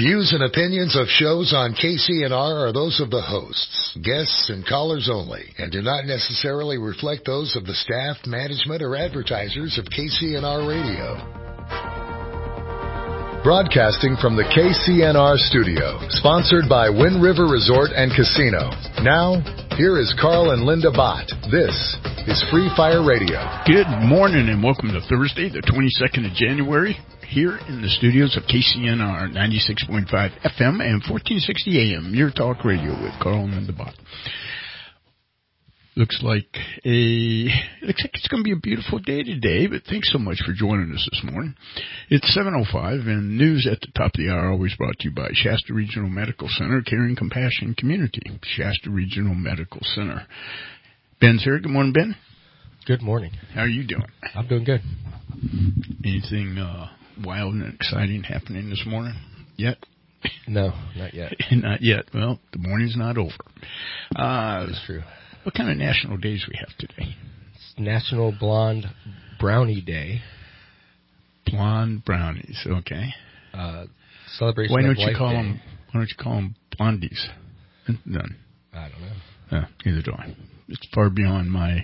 Views and opinions of shows on KCNR are those of the hosts, guests, and callers only, and do not necessarily reflect those of the staff, management, or advertisers of KCNR Radio. Broadcasting from the KCNR studio, sponsored by Wind River Resort and Casino. Now, here is Carl and Linda Bott. This is Free Fire Radio. Good morning and welcome to Thursday, the 22nd of January, here in the studios of KCNR 96.5 FM and 1460 AM, your talk radio with Carl and Linda Bott. Looks like it's going to be a beautiful day today, but thanks so much for joining us this morning. It's 7:05, and news at the top of the hour always brought to you by Shasta Regional Medical Center, Caring Compassion Community. Shasta Regional Medical Center. Ben's here. Good morning, Ben. Good morning. How are you doing? I'm doing good. Anything wild and exciting happening this morning yet? No, not yet. Not yet. Well, the morning's not over. That's true. What kind of national days we have today? It's National Blonde Brownie Day. Blonde brownies, okay. Celebration Why of don't you Life call Day. them? Why don't you call them blondies? None. I don't know. Neither do I. It's far beyond my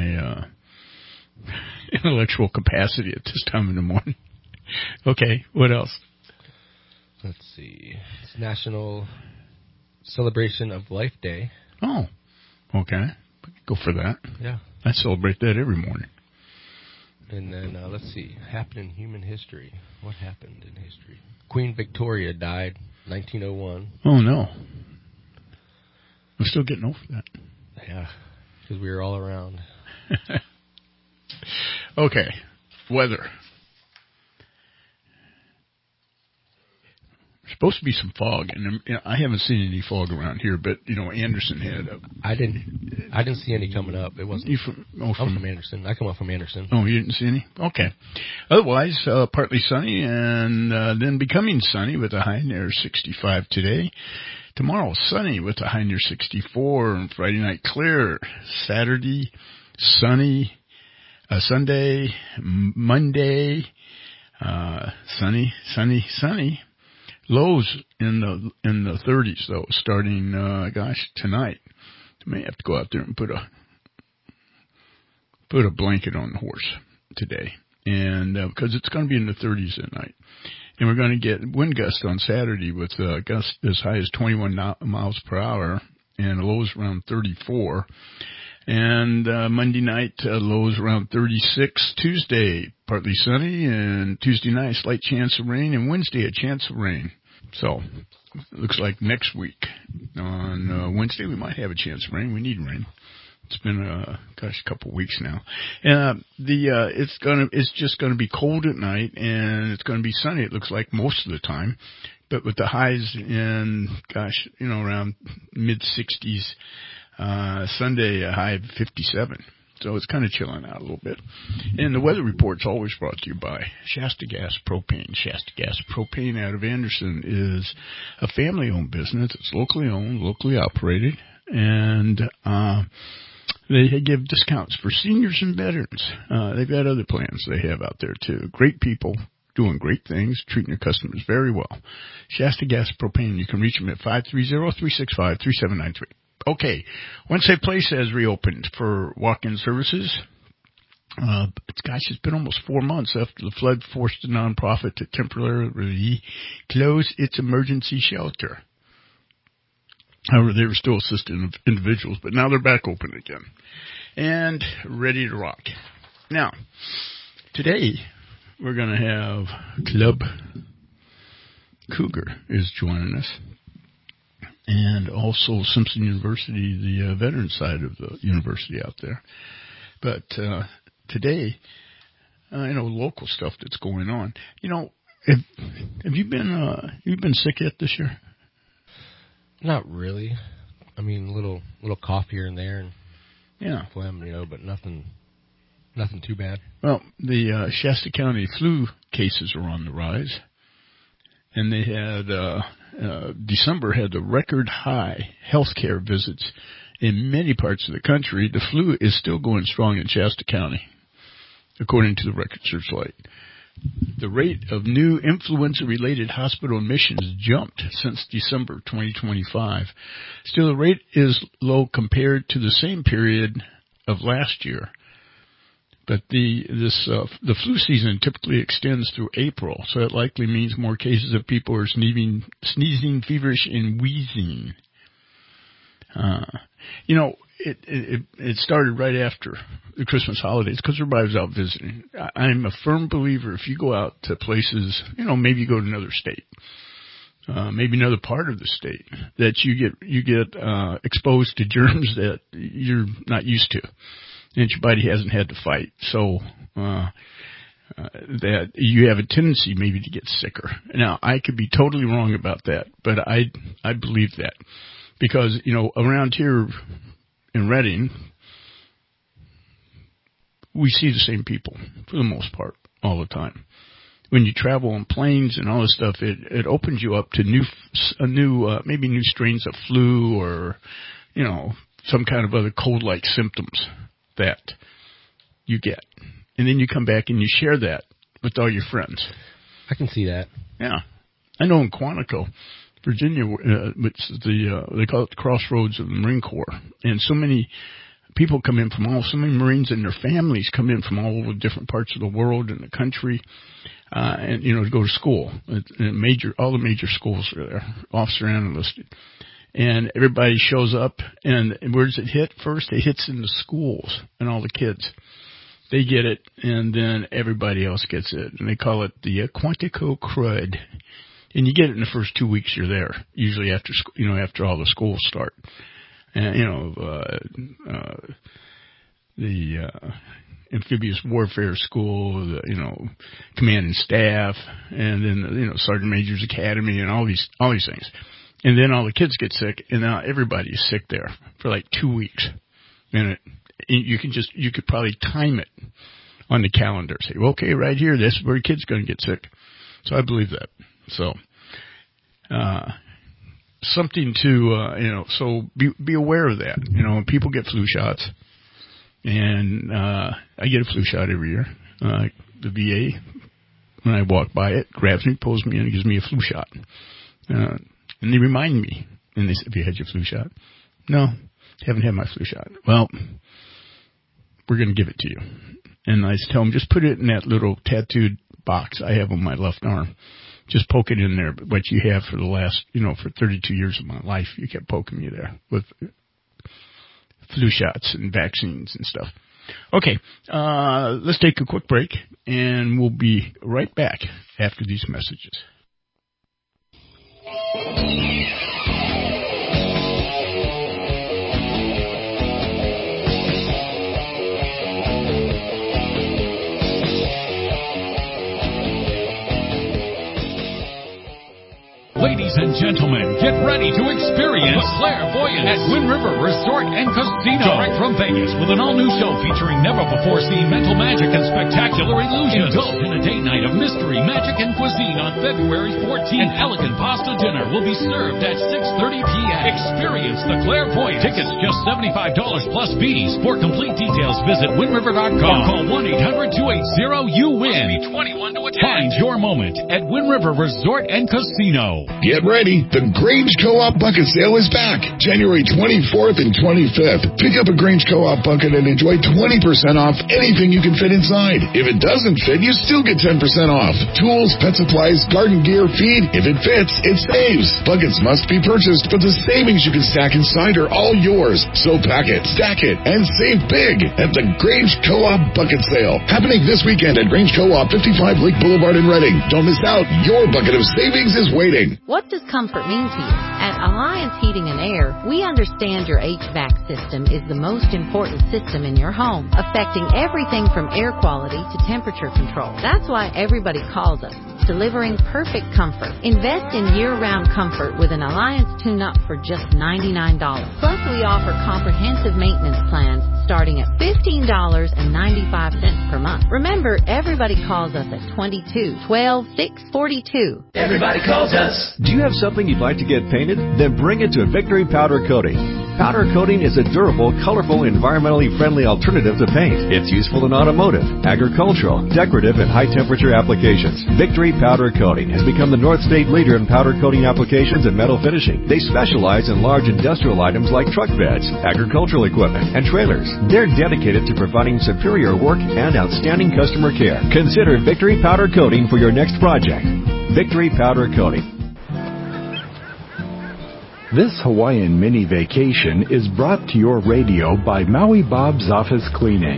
intellectual capacity at this time in the morning. Okay, what else? Let's see. It's National Celebration of Life Day. Oh, okay. Go for that. Yeah. I celebrate that every morning. And then, let's see. Happened in human history. What happened in history? Queen Victoria died 1901. Oh, no. I'm still getting over that. Yeah, because we were all around. Okay. Weather. Supposed to be some fog, and I haven't seen any fog around here. But Anderson had. I didn't see any coming up. It wasn't. I'm from Anderson. I come up from Anderson. Oh, you didn't see any? Okay. Otherwise, partly sunny, and then becoming sunny with a high near 65 today. Tomorrow, sunny with a high near 64, and Friday night clear. Saturday, sunny. Sunday, Monday, sunny. Lows in the 30s though, starting tonight. I may have to go out there and put a blanket on the horse today, and because it's going to be in the 30s at night, and we're going to get wind gusts on Saturday with gusts as high as 21 miles per hour and lows around 34. And Monday night, lows around 36. Tuesday, partly sunny. And Tuesday night, slight chance of rain. And Wednesday, a chance of rain. So, it looks like next week on Wednesday, we might have a chance of rain. We need rain. It's been a couple of weeks now. And it's just going to be cold at night, and it's going to be sunny, it looks like, most of the time. But with the highs in, around mid-60s. Sunday, a high of 57. So it's kind of chilling out a little bit. And the weather report's always brought to you by Shasta Gas Propane. Shasta Gas Propane out of Anderson is a family-owned business. It's locally owned, locally operated, and they give discounts for seniors and veterans. They've got other plans they have out there, too. Great people doing great things, treating their customers very well. Shasta Gas Propane. You can reach them at 530-365-3793. Okay, Wednesday Place has reopened for walk-in services. It's been almost 4 months after the flood forced the nonprofit to temporarily close its emergency shelter. However, they were still assisting individuals, but now they're back open again and ready to rock. Now, today we're going to have Club Cougar is joining us. And also Simpson University, the veteran side of the university out there. But today, local stuff that's going on. Have you been sick yet this year? Not really. I mean, little cough here and there, and phlegm, but nothing too bad. Well, the Shasta County flu cases are on the rise, and they had. December had the record high healthcare visits in many parts of the country. The flu is still going strong in Shasta County, according to the Record Searchlight. The rate of new influenza-related hospital admissions jumped since December 2025. Still, the rate is low compared to the same period of last year. But the flu season typically extends through April, so it likely means more cases of people are sneezing, feverish, and wheezing. It started right after the Christmas holidays because everybody was out visiting. I'm a firm believer if you go out to places, maybe you go to another state, maybe another part of the state, that you get exposed to germs that you're not used to, and your body hasn't had to fight. So that you have a tendency maybe to get sicker. Now, I could be totally wrong about that, but I believe that because around here in Redding, we see the same people for the most part all the time. When you travel on planes and all this stuff, it opens you up to maybe new strains of flu or, some kind of other cold-like symptoms that you get. And then you come back and you share that with all your friends. I can see that. Yeah. I know in Quantico, Virginia, they call it the crossroads of the Marine Corps. And so many people come in so many Marines and their families come in from all over different parts of the world and the country, to go to school. All the major schools are there, officer and enlisted. And everybody shows up, and where does it hit first? It hits in the schools, and all the kids. They get it, and then everybody else gets it. And they call it the Quantico crud. And you get it in the first 2 weeks you're there, usually after all the schools start. And, the amphibious warfare school, the, command and staff, and then, Sergeant Major's Academy and all these things. And then all the kids get sick, and now everybody's sick there for like 2 weeks. And you could probably time it on the calendar. Say, okay, right here, this is where your kid's going to get sick. So I believe that. So, something to, so be aware of that. People get flu shots, and, I get a flu shot every year. The VA, when I walk by it, grabs me, pulls me in, and gives me a flu shot. And they remind me, and they say, have you had your flu shot? No, haven't had my flu shot. Well, we're going to give it to you. And I tell them, just put it in that little tattooed box I have on my left arm. Just poke it in there, what you have for the last, for 32 years of my life. You kept poking me there with flu shots and vaccines and stuff. Okay, let's take a quick break, and we'll be right back after these messages. Ladies and gentlemen, get ready to experience the Clairvoyance at Wind River Resort and Casino. Direct from Vegas with an all-new show featuring never-before-seen mental magic and spectacular illusions. Indulge in a date night of mystery, magic, and cuisine on February 14th. An elegant pasta dinner will be served at 6:30 p.m. Experience the Clairvoyance. Tickets just $75 plus fees. For complete details, visit windriver.com or call 1-800-280-YOU-WIN. Be 21 to attend. Find your moment at Wind River Resort and Casino. Get ready. The Grange Co-op Bucket Sale is back. January 24th and 25th. Pick up a Grange Co-op bucket and enjoy 20% off anything you can fit inside. If it doesn't fit, you still get 10% off. Tools, pet supplies, garden gear, feed. If it fits, it saves. Buckets must be purchased, but the savings you can stack inside are all yours. So pack it, stack it, and save big at the Grange Co-op Bucket Sale. Happening this weekend at Grange Co-op, 55 Lake Boulevard in Redding. Don't miss out. Your bucket of savings is waiting. What does comfort mean to you? At Alliance Heating and Air, we understand your HVAC system is the most important system in your home, affecting everything from air quality to temperature control. That's why everybody calls us, delivering perfect comfort. Invest in year-round comfort with an Alliance tune-up for just $99. Plus, we offer comprehensive maintenance plans starting at $15.95 per month. Remember, everybody calls us at 22-12-642. Everybody calls us. Do you have something you'd like to get painted? Then bring it to Victory Powder Coating. Powder coating is a durable, colorful, environmentally friendly alternative to paint. It's useful in automotive, agricultural, decorative, and high-temperature applications. Victory Powder Coating has become the North State leader in powder coating applications and metal finishing. They specialize in large industrial items like truck beds, agricultural equipment, and trailers. They're dedicated to providing superior work and outstanding customer care. Consider Victory Powder Coating for your next project. Victory Powder Coating. This Hawaiian mini vacation is brought to your radio by Maui Bob's Office Cleaning.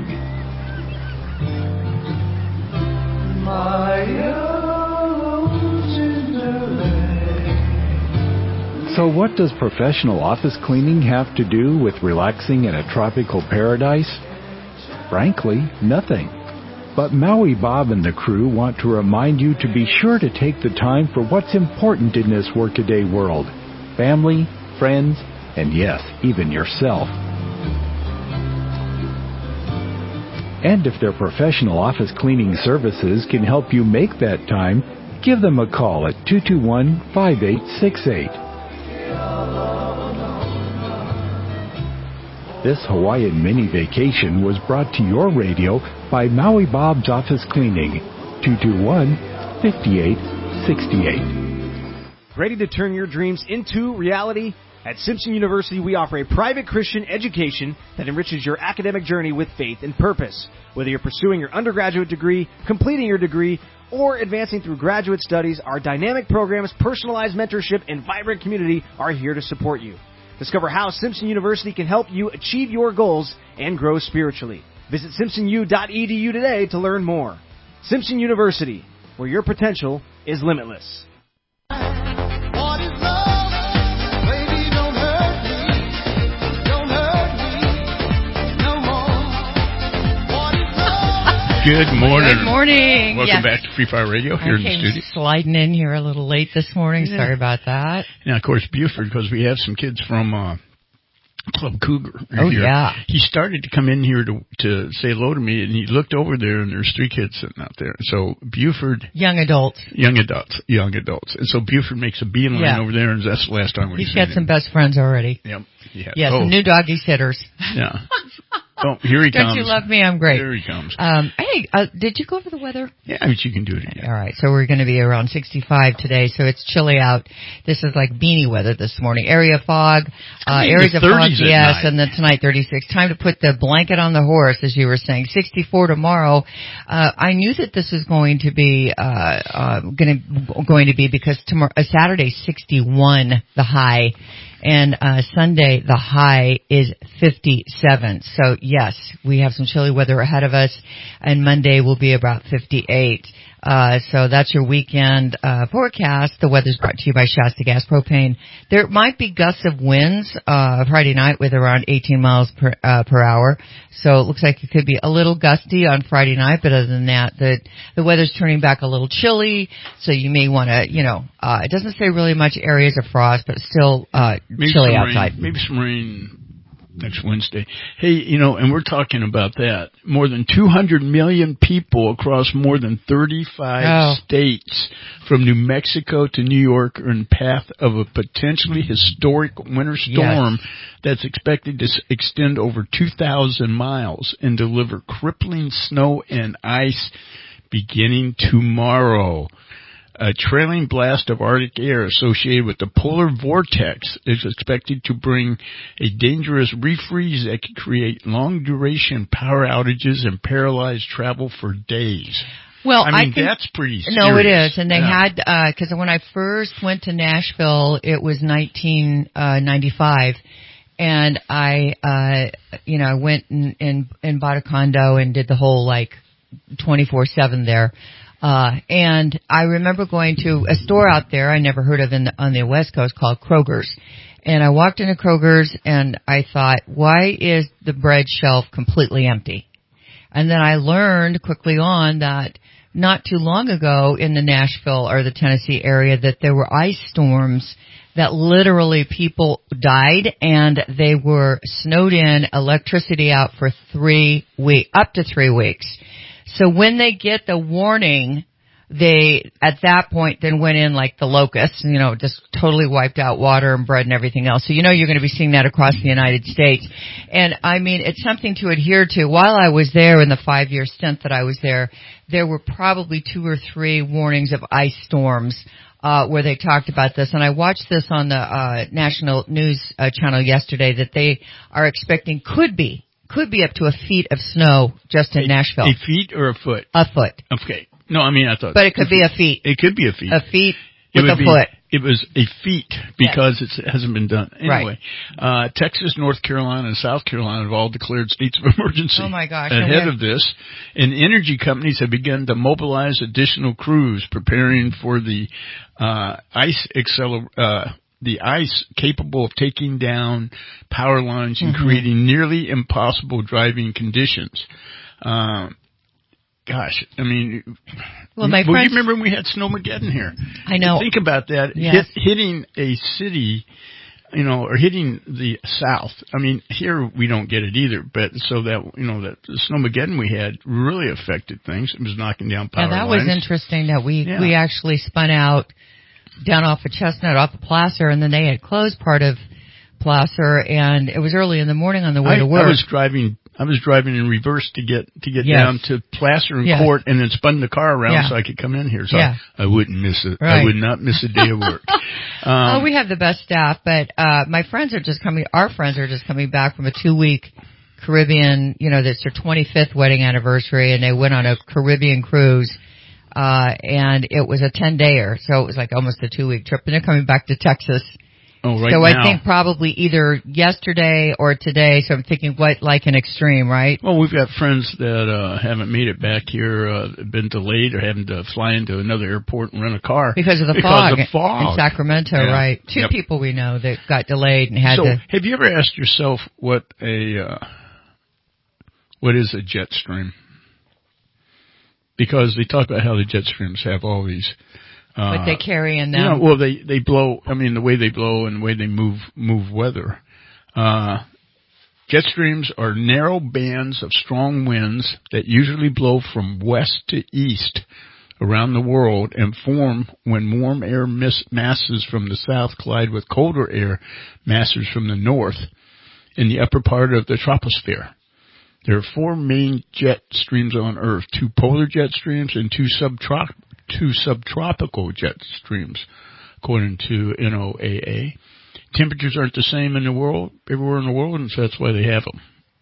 So what does professional office cleaning have to do with relaxing in a tropical paradise? Frankly, nothing. But Maui Bob and the crew want to remind you to be sure to take the time for what's important in this workaday world. Family, friends, and yes, even yourself. And if their professional office cleaning services can help you make that time, give them a call at 221-5868. This Hawaiian mini vacation was brought to your radio by Maui Bob's Office Cleaning, 221-5868. Ready to turn your dreams into reality? At Simpson University, we offer a private Christian education that enriches your academic journey with faith and purpose. Whether you're pursuing your undergraduate degree, completing your degree, or advancing through graduate studies, our dynamic programs, personalized mentorship, and vibrant community are here to support you. Discover how Simpson University can help you achieve your goals and grow spiritually. Visit simpsonu.edu today to learn more. Simpson University, where your potential is limitless. Good morning. Good morning. Welcome back to Free Fire Radio here in the studio. Sliding in here a little late this morning. Yeah. Sorry about that. Now, of course, Buford, because we have some kids from Club Cougar. Oh, here. yeah. He started to come in here to say hello to me, and he looked over there, and there's 3 kids sitting out there. So Buford... Young adults. And so Buford makes a beeline over there, and that's the last time we've seen him. He's got some best friends already. Yep. Yeah, some new doggy sitters. Yeah. Oh, here he comes. Don't you love me? I'm great. Here he comes. Hey, did you go over the weather? Yeah, but you can do it again. All right, so we're going to be around 65 today, so it's chilly out. This is like beanie weather this morning. Area fog, areas of fog, yes, and then tonight 36. Time to put the blanket on the horse, as you were saying. 64 tomorrow. I knew that this was going to be because tomorrow, Saturday 61 the high. And Sunday, the high is 57. So, yes, we have some chilly weather ahead of us. And Monday will be about 58. So that's your weekend forecast. The weather's brought to you by Shasta Gas Propane. There might be gusts of winds Friday night with around 18 miles per hour. So it looks like it could be a little gusty on Friday night, but other than that, the weather's turning back a little chilly. So you may want to, it doesn't say really much areas of frost, but still chilly outside. Maybe some rain next Wednesday. Hey, and we're talking about that. More than 200 million people across more than 35 states, from New Mexico to New York, are in path of a potentially historic winter storm that's expected to extend over 2,000 miles and deliver crippling snow and ice beginning tomorrow. A trailing blast of Arctic air associated with the polar vortex is expected to bring a dangerous refreeze that could create long-duration power outages and paralyze travel for days. Well, that's pretty serious. No, it is. And they had, because when I first went to Nashville, it was 1995. And I went and bought a condo and did the whole 24/7 there. And I remember going to a store out there I never heard of on the West Coast called Kroger's. And I walked into Kroger's and I thought, why is the bread shelf completely empty? And then I learned quickly on that not too long ago in the Nashville or the Tennessee area that there were ice storms that literally people died and they were snowed in, electricity out for up to 3 weeks. So when they get the warning they, at that point, then went in like the locusts, just totally wiped out water and bread and everything else. So you're going to be seeing that across the United States. And I mean, it's something to adhere to. While I was there in the 5-year stint that I was there were probably 2 or 3 warnings of ice storms, where they talked about this. And I watched this on the, national news channel yesterday that they are expecting could be up to a feet of snow just in Nashville. A feet or a foot? A foot. Okay. No, I mean, I thought. But it could be a feet. It could be a feet. A feet with a foot. It was a feat because it hasn't been done. Anyway, right. Texas, North Carolina, and South Carolina have all declared states of emergency. Oh my gosh. Ahead of this, and energy companies have begun to mobilize additional crews preparing for the ice capable of taking down power lines and creating nearly impossible driving conditions. Gosh, I mean, well, you remember when we had Snowmageddon here? I know. Think about that, yes. Hitting a city, or hitting the South. I mean, here we don't get it either, but so that, that the Snowmageddon we had really affected things. It was knocking down power lines. Yeah, that was interesting that we actually spun out down off of Chestnut, off of Placer, and then they had closed part of Placer, and it was early in the morning on the way to work. I was driving in reverse to get down to Placer and Court, and then spun the car around so I could come in here. So I wouldn't miss it. Right. I would not miss a day of work. We have the best staff, but our friends are just coming back from a 2-week Caribbean, that's their 25th wedding anniversary, and they went on a Caribbean cruise, and it was a 10-dayer, so it was like almost a 2-week trip, and they're coming back to Texas. Oh, right so now. I think probably either yesterday or today. So I'm thinking like an extreme, right? Well, we've got friends that haven't made it back here, been delayed or having to fly into another airport and rent a car. Because of the fog in Sacramento, right? 2 people we know that got delayed and had to. So have you ever asked yourself what is a jet stream? Because they talk about how the jet streams have all these what they carry in them. Well, they blow. I mean, the way they blow and the way they move weather. Jet streams are narrow bands of strong winds that usually blow from west to east around the world and form when warm air masses from the south collide with colder air masses from the north in the upper part of the troposphere. There are 4 main jet streams on Earth: 2 polar jet streams and 2 subtropical jet streams, according to NOAA. Temperatures aren't the same in the world, everywhere in the world, and so that's why they have them.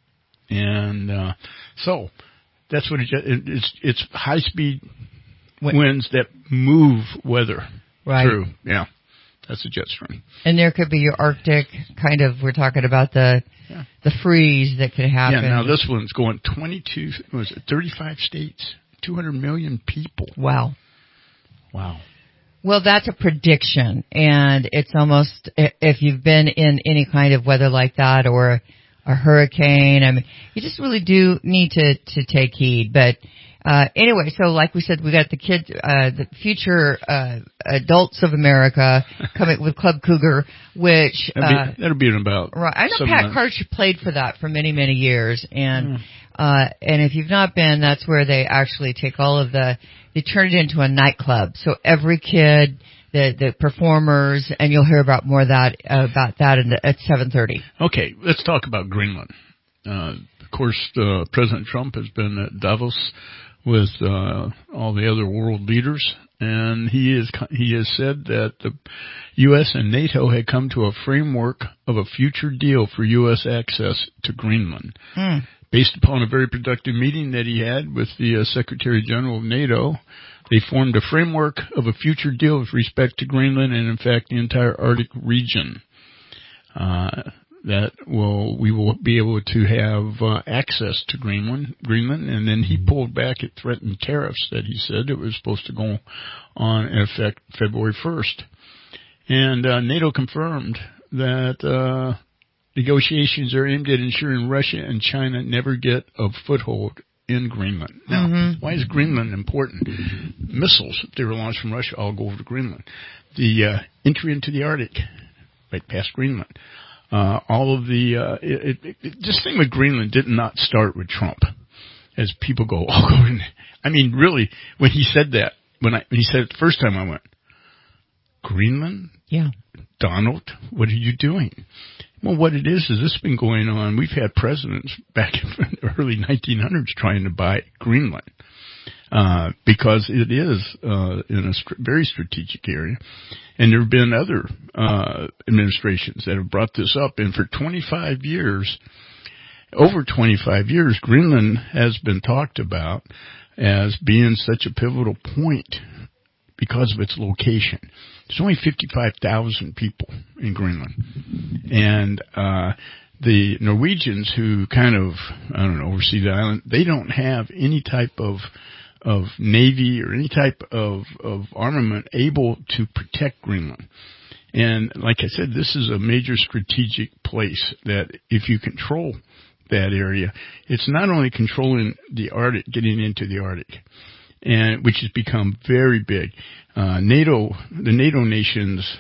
And so that's what it's high-speed winds that move weather through. Yeah, that's a jet stream. And there could be your Arctic kind of. We're talking about the freeze that could happen. Yeah. Now this one's going 35 states, 200 million people. Wow. Wow. Well, that's a prediction, and it's almost, if you've been in any kind of weather like that or a hurricane, I mean, you just really do need to take heed. But anyway, so like we said, we got the kids, the future adults of America coming with Club Cougar, which that'll be in about. Right, I know Pat Karch played for that for many, many years, and if you've not been, that's where they actually take all of they turn it into a nightclub. So every kid, the performers, and you'll hear about more about that at 7:30. Okay, let's talk about Greenland. Of course, President Trump has been at Davos with all the other world leaders, and he has said that the U.S. and NATO had come to a framework of a future deal for U.S. access to Greenland. Based upon a very productive meeting that he had with the Secretary General of NATO, they formed a framework of a future deal with respect to Greenland and, in fact, the entire Arctic region. We will be able to have access to Greenland, and then he pulled back at threatened tariffs that he said it was supposed to go on in effect February 1st. And NATO confirmed that negotiations are aimed at ensuring Russia and China never get a foothold in Greenland. Now, why is Greenland important? Missiles, if they were launched from Russia, all go over to Greenland. The entry into the Arctic, right past Greenland. All of this thing with Greenland did not start with Trump, as people go, I mean, really, when he said that, he said it the first time I went, Greenland? Yeah. Donald, what are you doing? Well, what it is this has been going on. We've had presidents back in the early 1900s trying to buy Greenland because it is in a very strategic area. And there have been other administrations that have brought this up. And for 25 years, over 25 years, Greenland has been talked about as being such a pivotal point because of its location. There's only 55,000 people in Greenland. And the Norwegians who kind of, oversee the island, they don't have any type of navy or any type of armament able to protect Greenland. And like I said, this is a major strategic place that if you control that area, it's not only controlling the Arctic, getting into the Arctic, and which has become very big. The NATO nations,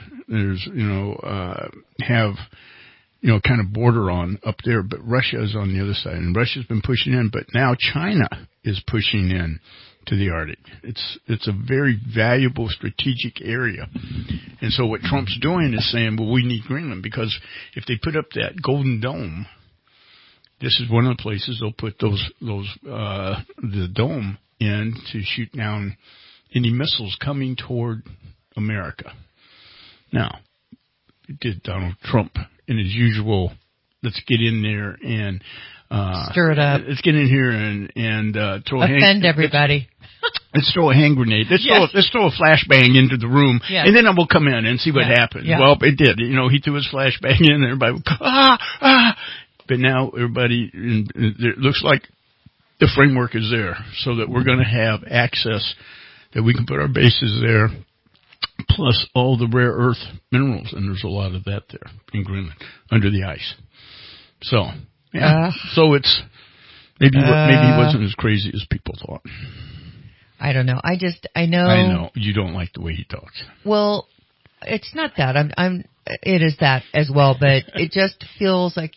have, kind of border on up there, but Russia is on the other side, and Russia's been pushing in, but now China is pushing in to the Arctic. It's a very valuable strategic area. And so what Trump's doing is saying, well, we need Greenland, because if they put up that Golden Dome, this is one of the places they'll put the dome in to shoot down any missiles coming toward America. Now, did Donald Trump in his usual, let's get in there and stir it up. Let's get in here and throw offend everybody. Let's throw a hand grenade. Let's throw a flashbang into the room, and then we'll come in and see what happens. Yeah. Well, it did. He threw his flashbang in, and everybody would go, But now everybody, it looks like the framework is there so that we're going to have access, that we can put our bases there, plus all the rare earth minerals, and there's a lot of that there in Greenland, under the ice. So, so it's, maybe he wasn't as crazy as people thought. I don't know. I know. I know. You don't like the way he talks. Well, it's not that. It is that as well, but it just feels like,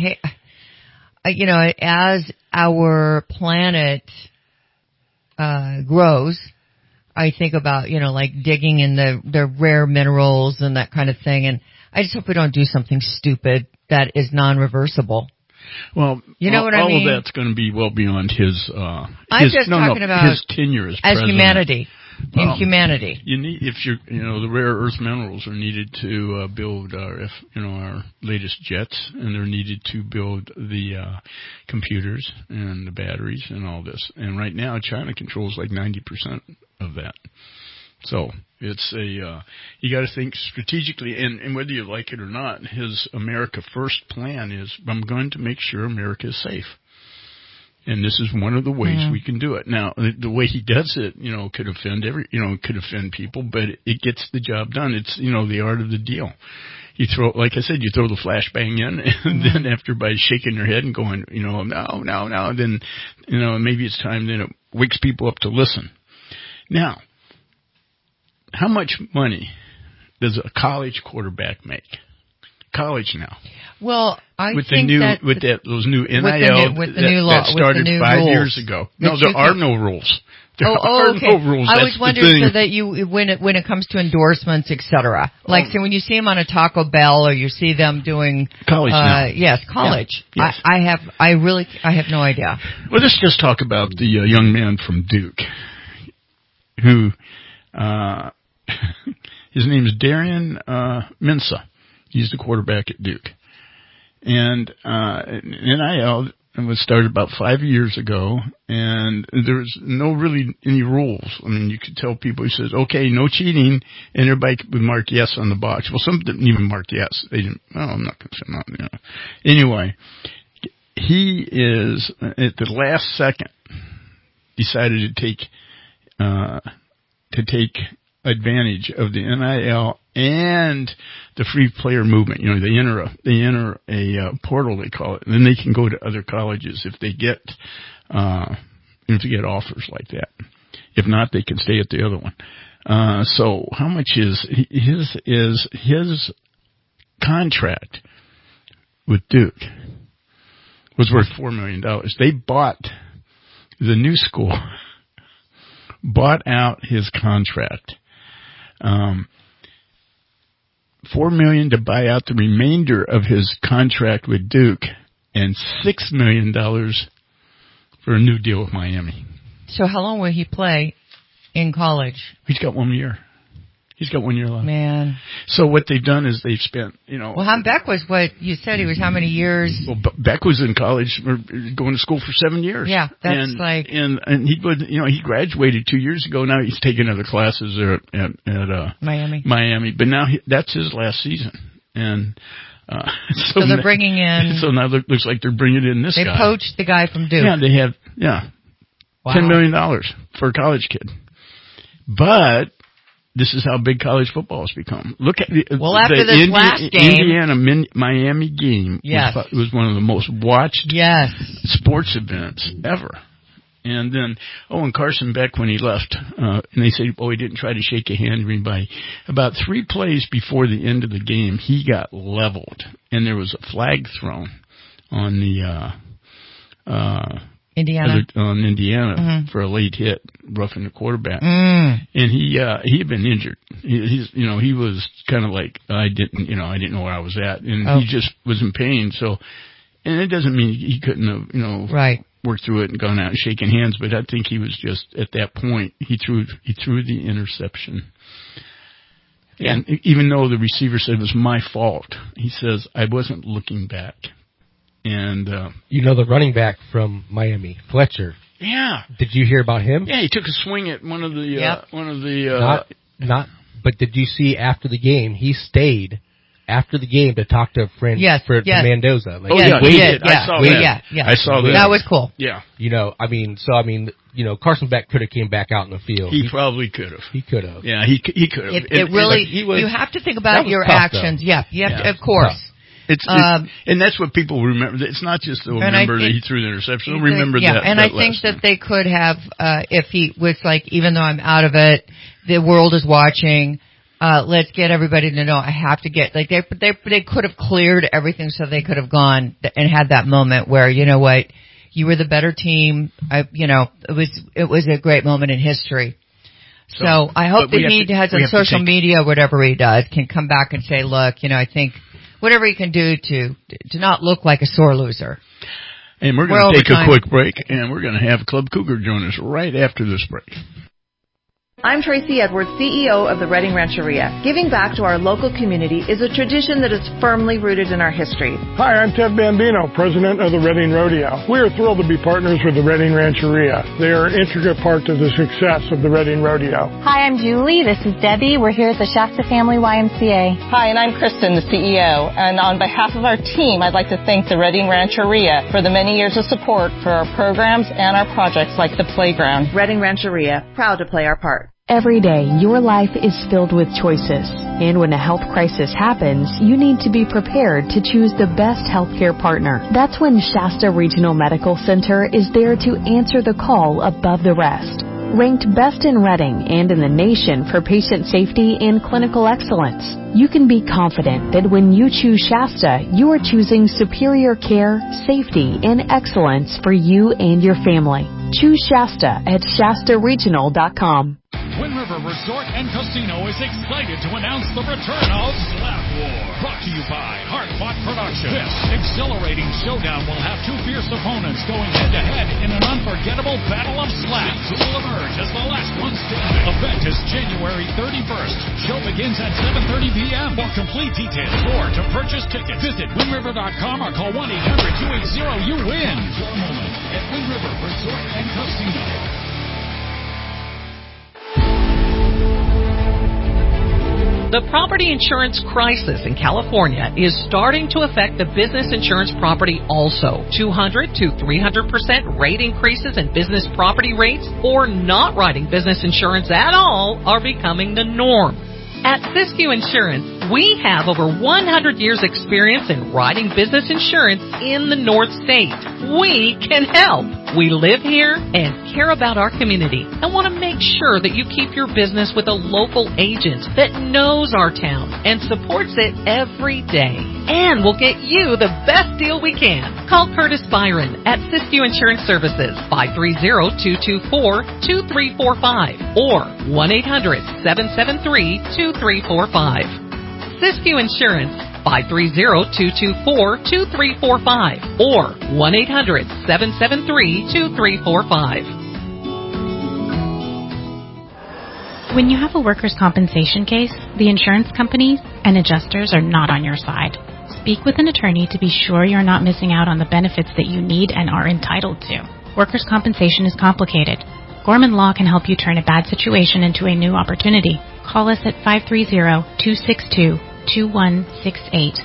as our planet grows, I think about, like digging in the rare minerals and that kind of thing, and I just hope we don't do something stupid that is non-reversible. Well, what I mean? All of that's going to be well beyond his. I'm just talking about his tenure as president. Humanity. In humanity, you need, if the rare earth minerals are needed to build our latest jets, and they're needed to build the computers and the batteries and all this. And right now, China controls like 90% of that. So it's you got to think strategically, and whether you like it or not, his America First plan is, I'm going to make sure America is safe. And this is one of the ways we can do it. Now, the way he does it, could offend people, but it gets the job done. It's, the art of the deal. You throw, like I said, you throw the flashbang in, and then after by shaking their head and going, no, then, maybe it's time, then it wakes people up to listen. Now, how much money does a college quarterback make? College now. Well, those new NIL that started 5 years ago. No, there are no rules. There are no rules. I was wondering so that you, when it comes to endorsements, etc. Like, so when you see them on a Taco Bell or you see them doing college now. Yes, college. Yeah. Yes. I have no idea. Well, let's just talk about the young man from Duke, who his name is Darian Mensah. He's the quarterback at Duke. And NIL was started about 5 years ago, and there's no really any rules. I mean, you could tell people, he says, okay, no cheating, and everybody would mark yes on the box. Well, some didn't even mark yes. They didn't, I'm not going to say no. Anyway, he is, at the last second, decided to take advantage of the NIL and the free player movement. They enter a portal, they call it, and then they can go to other colleges if they get offers like that. If not, they can stay at the other one. So how much is his contract with Duke was worth $4 million. They bought the new school bought out his contract. $4 million to buy out the remainder of his contract with Duke, and $6 million for a new deal with Miami. So how long will he play in college? He's got 1 year. He's got 1 year left. Man. So what they've done is they've spent, Well, Beck was what you said he was how many years? Well, Beck was in college, or going to school for 7 years. Yeah, that's and he would, he graduated 2 years ago. Now he's taking other classes there at Miami. But now that's his last season. And, so they're bringing in. So now it looks like they're bringing in this guy. They poached the guy from Duke. Yeah, they have, wow. $10 million for a college kid. But this is how big college football has become. Look at after this last game, Indiana-Miami game was one of the most watched sports events ever. And then, and Carson Beck, when he left, and they said, he didn't try to shake a hand with anybody. About 3 plays before the end of the game, he got leveled, and there was a flag thrown on the Indiana for a late hit, roughing the quarterback. And he had been injured. He was kind of like, I didn't know where I was at, and he just was in pain. So, and it doesn't mean he couldn't have, worked through it and gone out and shaken hands, but I think he was just at that point, he threw the interception. Yeah. And even though the receiver said it was my fault, he says, I wasn't looking back. And the running back from Miami, Fletcher. Yeah. Did you hear about him? Yeah, he took a swing at one of the But did you see after the game? He stayed after the game to talk to a friend to Mendoza. Like, I saw that. I saw that. That was cool. Yeah. Carson Beck could have came back out in the field. He probably could have. He could have. Yeah, he could have. You have to think about your actions. Though. Yeah, you have to, of course. And that's what people remember. It's not just to remember that he threw the interception. They'll remember that. And I think that they could have, if he was like, even though I'm out of it, the world is watching. Let's get everybody to know I have to get, like, they could have cleared everything so they could have gone and had that moment where, you know what, you were the better team. It was a great moment in history. So I hope that he has on social media, whatever he does, can come back and say, look, I think whatever he can do to not look like a sore loser. And we're going to take a quick break, and we're going to have Club Cougar join us right after this break. I'm Tracy Edwards, CEO of the Redding Rancheria. Giving back to our local community is a tradition that is firmly rooted in our history. Hi, I'm Ted Bambino, president of the Redding Rodeo. We are thrilled to be partners with the Redding Rancheria. They are an intricate part of the success of the Redding Rodeo. Hi, I'm Julie. This is Debbie. We're here at the Shasta Family YMCA. Hi, and I'm Kristen, the CEO. And on behalf of our team, I'd like to thank the Redding Rancheria for the many years of support for our programs and our projects like the playground. Redding Rancheria, proud to play our part. Every day, your life is filled with choices. And when a health crisis happens, you need to be prepared to choose the best healthcare partner. That's when Shasta Regional Medical Center is there to answer the call above the rest. Ranked best in Redding and in the nation for patient safety and clinical excellence, you can be confident that when you choose Shasta, you are choosing superior care, safety, and excellence for you and your family. Choose Shasta at ShastaRegional.com. Wind River Resort and Casino is excited to announce the return of Slap War. Brought to you by Hardbot Productions. This exhilarating showdown will have two fierce opponents going head-to-head in an unforgettable battle of slaps. Who will emerge as the last one standing? Event is January 31st. Show begins at 7:30 p.m. For complete details or to purchase tickets, visit WindRiver.com or call 1-800-280-YOU-WIN. For a moment at Wind River Resort and Casino. The property insurance crisis in California is starting to affect the business insurance property also. 200 to 300% rate increases in business property rates or not writing business insurance at all are becoming the norm. At Siskiyou Insurance, we have over 100 years experience in writing business insurance in the North State. We can help. We live here and care about our community and want to make sure that you keep your business with a local agent that knows our town and supports it every day. and we'll get you the best deal we can. Call Curtis Byron at Siskiyou Insurance Services, 530-224-2345 or 1-800-773-2345. Siskiyou Insurance, 530-224-2345 or 1-800-773-2345. When you have a workers' compensation case, the insurance companies and adjusters are not on your side. Speak with an attorney to be sure you're not missing out on the benefits that you need and are entitled to. Workers' compensation is complicated. Gorman Law can help you turn a bad situation into a new opportunity. Call us at 530-262-2168.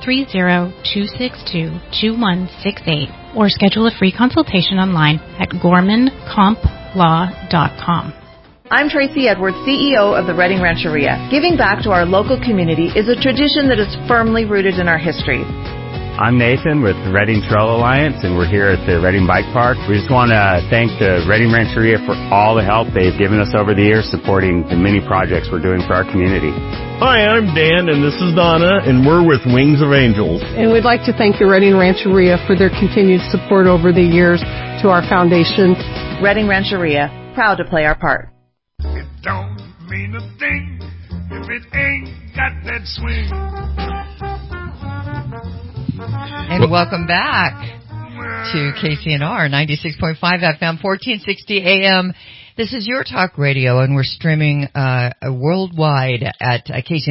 530-262-2168 or schedule a free consultation online at gormancomplaw.com. I'm Tracy Edwards, CEO of the Redding Rancheria. Giving back to our local community is a tradition that is firmly rooted in our history. I'm Nathan with the Redding Trail Alliance, and we're here at the Redding Bike Park. We just want to thank the Redding Rancheria for all the help they've given us over the years supporting the many projects we're doing for our community. Hi, I'm Dan, and this is Donna, and we're with Wings of Angels. And we'd like to thank the Redding Rancheria for their continued support over the years to our foundation. Redding Rancheria, proud to play our part. It don't mean a thing if it ain't got that swing. And welcome back to KCNR 96.5 FM, 1460 AM. This is your talk radio, and we're streaming worldwide at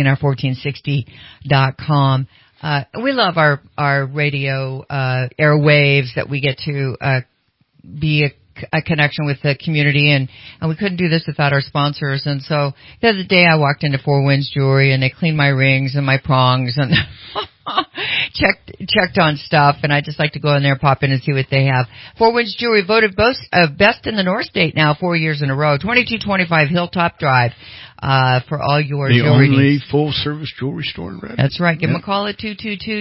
KCNR1460.com. We love our radio airwaves that we get to be a connection with the community, and we couldn't do this without our sponsors. And so the other day I walked into Four Winds Jewelry, and they cleaned my rings and my prongs and checked on stuff, and I just like to go in there, pop in and see what they have. Four Winds Jewelry voted best in the North State now 4 years in a row. 2225 Hilltop Drive for all your the jewelry only needs. full-service jewelry store in Redding. That's right. Give them a call at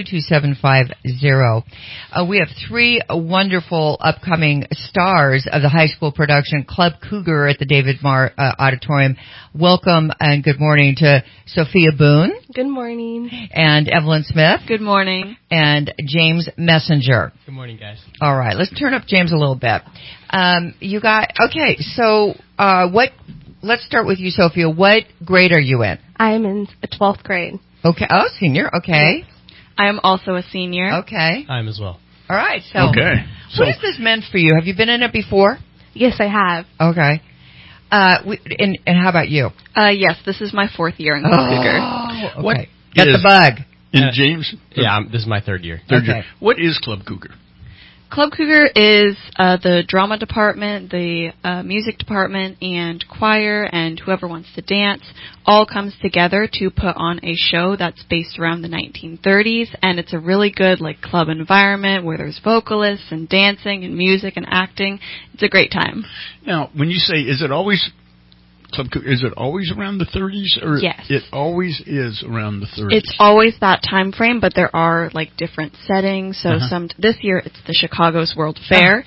222-2750. We have three wonderful upcoming stars of the high school production Club Cougar at the David Marr Auditorium. Welcome and good morning to Sophia Boone. Good morning. And Evelyn Smith. Good morning. And James Messenger. Good morning, guys. All right. Let's turn up James a little bit. You got, okay, so let's start with you, Sophia. What grade are you in? I am in 12th grade. Okay. Oh, senior. Okay. I am also a senior. Okay. I am as well. All right. So, what has this meant for you? Have you been in it before? Yes, I have. Okay. And how about you? Yes, this is my 4th year in Club Cougar. Okay. What got the bug? And James? Yeah, this is my 3rd year. Third year. What is Club Cougar? Club Cougar is the drama department, the music department, and choir, and whoever wants to dance all comes together to put on a show that's based around the 1930s, and it's a really good club environment where there's vocalists and dancing and music and acting. It's a great time. Now, when you say, is it always around the 30s, or yes, it always is around the 30s? It's always that time frame, but there are different settings. So this year it's the Chicago's World Fair,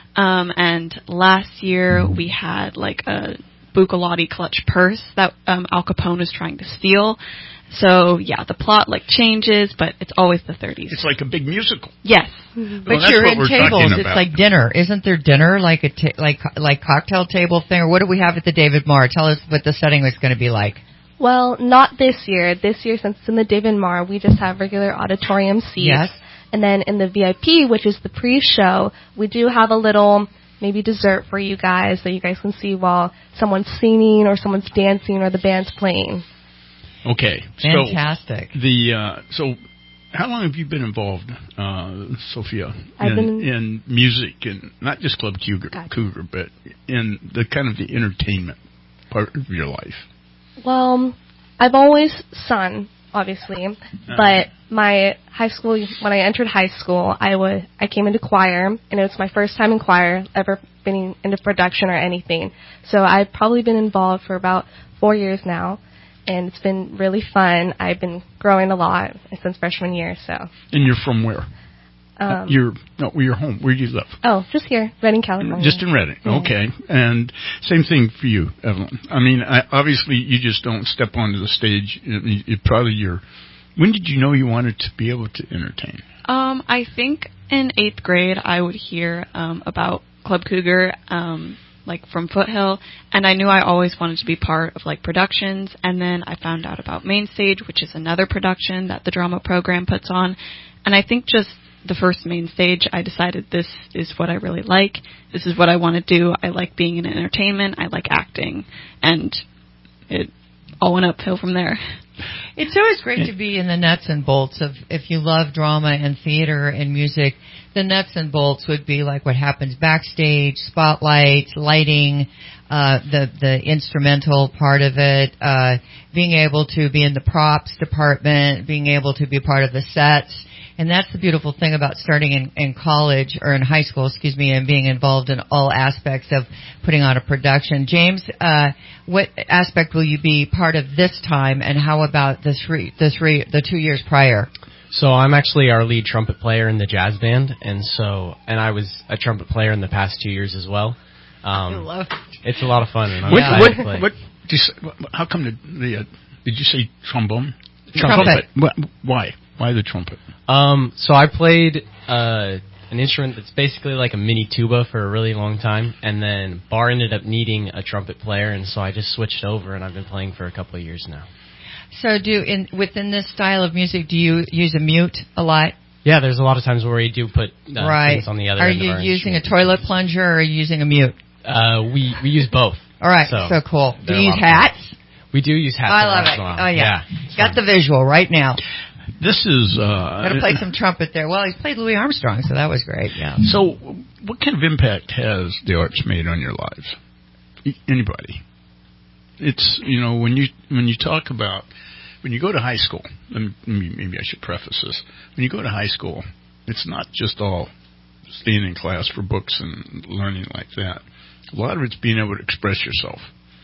and last year we had a Bucalotti clutch purse that Al Capone was trying to steal. So yeah, the plot changes, but it's always the 30s. It's like a big musical. Yes, but you're in tables. It's like dinner, isn't there? Dinner like cocktail table thing, or what do we have at the David Marr? Tell us what the setting is going to be like. Well, not this year. This year, since it's in the David Marr, we just have regular auditorium seats. Yes. And then in the VIP, which is the pre-show, we do have a little maybe dessert for you guys that you guys can see while someone's singing or someone's dancing or the band's playing. Okay. Fantastic. So how long have you been involved, Sophia, I've been in music, and not just Club Cougar, but in the kind of the entertainment part of your life? Well, I've always sung, obviously, but my high school, when I entered high school, I came into choir, and it was my first time in choir, ever been into production or anything. So I've probably been involved for about 4 years now. And it's been really fun. I've been growing a lot since freshman year. So. And you're from where? You're home. Where do you live? Oh, just here, Redding, California. Just in Redding. Yeah. Okay. And same thing for you, Evelyn. I mean, obviously you just don't step onto the stage. Probably your When did you know you wanted to be able to entertain? I think in 8th grade I would hear about Club Cougar, like from Foothill, and I knew I always wanted to be part of like productions. And then I found out about Main Stage, which is another production that the drama program puts on. And I think just the first Main Stage, I decided this is what I really like. This is what I want to do. I like being in entertainment. I like acting, and it all went uphill from there. It's always great to be in the nuts and bolts of, if you love drama and theater and music, the nuts and bolts would be like what happens backstage, spotlights, lighting, the instrumental part of it, being able to be in the props department, being able to be part of the sets. And that's the beautiful thing about starting in college, or in high school, and being involved in all aspects of putting on a production. James, what aspect will you be part of this time, and how about the 2 years prior? So I'm actually our lead trumpet player in the jazz band, and I was a trumpet player in the past 2 years as well. I love it. It's a lot of fun. And How come did you say trombone? Trumpet. Why? Why the trumpet? So I played an instrument that's basically like a mini tuba for a really long time, and then Bar ended up needing a trumpet player, and so I just switched over, and I've been playing for a couple of years now. So within this style of music, do you use a mute a lot? Yeah, there's a lot of times where we do put things on the other end of our Are you using a instrument. toilet plunger, or are you using a mute? We use both. All right, so cool. Do you use hats? We do use hats. I love it. Oh, yeah. Got the visual right now. This is... Got to play some trumpet there. Well, he's played Louis Armstrong, so that was great, yeah. So what kind of impact has the arts made on your lives? Anybody? It's, when you talk about... When you go to high school, maybe I should preface this. When you go to high school, it's not just all staying in class for books and learning like that. A lot of it's being able to express yourself.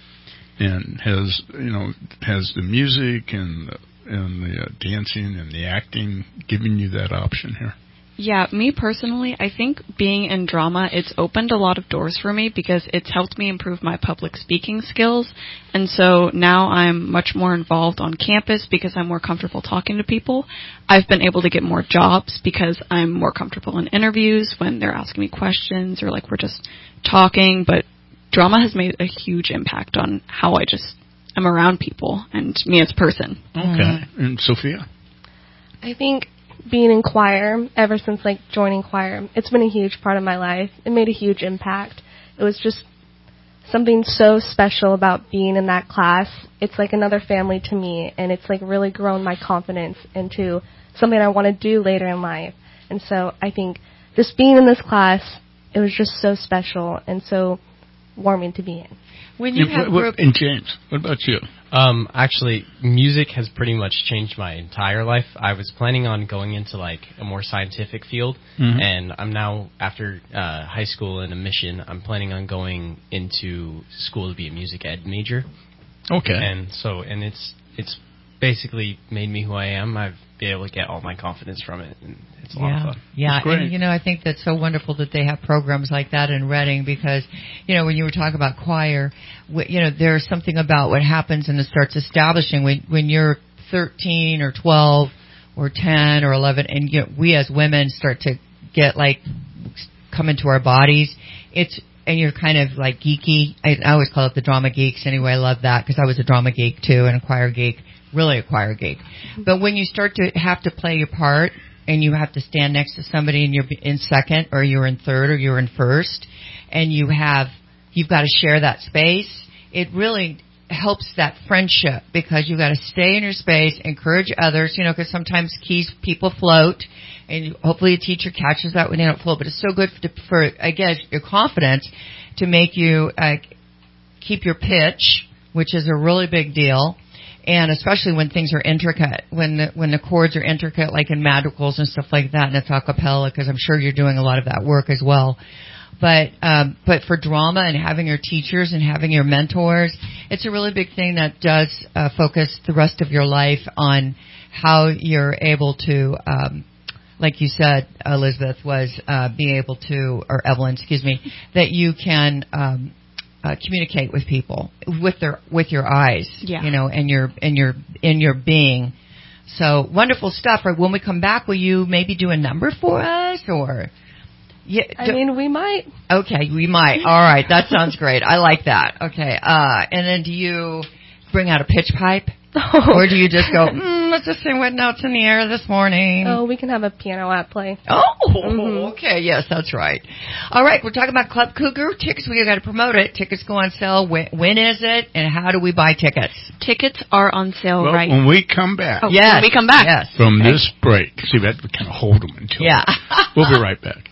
And has the music and the dancing and the acting giving you that option here? Yeah, me personally, I think being in drama, it's opened a lot of doors for me because it's helped me improve my public speaking skills. And so now I'm much more involved on campus because I'm more comfortable talking to people. I've been able to get more jobs because I'm more comfortable in interviews when they're asking me questions or like we're just talking. But drama has made a huge impact on how I just am around people and me as a person. Okay. And Sophia? I think being in choir, ever since like joining choir, it's been a huge part of my life. It made a huge impact. It was just something so special about being in that class. It's like another family to me, and it's like really grown my confidence into something I want to do later in life. And so I think just being in this class, it was just so special and so warming to be in. When you have and James, what about you? Actually, music has pretty much changed my entire life. I was planning on going into like a more scientific field, and I'm now, after high school and a mission, I'm planning on going into school to be a music ed major. Okay. And it's basically made me who I am. I've been able to get all my confidence from it, and it's a lot of fun. Yeah, and I think that's so wonderful that they have programs like that in Reading because, when you were talking about choir, there's something about what happens and it starts establishing when you're 13 or 12 or 10 or 11, and we as women start to get come into our bodies. And you're kind of like geeky. I always call it the drama geeks. Anyway, I love that because I was a drama geek too and a choir geek. Really a choir geek. But when you start to have to play your part and you have to stand next to somebody and you're in second or you're in third or you're in first and you've got to share that space, it really helps that friendship because you've got to stay in your space, encourage others, because sometimes people float and hopefully a teacher catches that when they don't float. But it's so good for again, your confidence to make you keep your pitch, which is a really big deal. And especially when things are intricate, when the chords are intricate, like in madrigals and stuff like that, and it's a cappella, because I'm sure you're doing a lot of that work as well. But for drama and having your teachers and having your mentors, it's a really big thing that does focus the rest of your life on how you're able to, like you said, Elizabeth, was being able to, or Evelyn, that you can communicate with people with your eyes, and your being. So wonderful stuff. Right, when we come back, will you maybe do a number for us, or? Yeah, I mean, we might. Okay, we might. All right, that sounds great. I like that. Okay, and then do you bring out a pitch pipe? Or do you just go, let's just sing Wet Notes in the Air this morning? Oh, we can have a piano at play. Oh, okay. Yes, that's right. All right, we're talking about Club Cougar. Tickets, we got to promote it. Tickets go on sale. When is it, and how do we buy tickets? Tickets are on sale when we come back. Oh, yes. When we come back. Yes. From this break. See, that we kind of hold them until. Yeah. We'll be right back.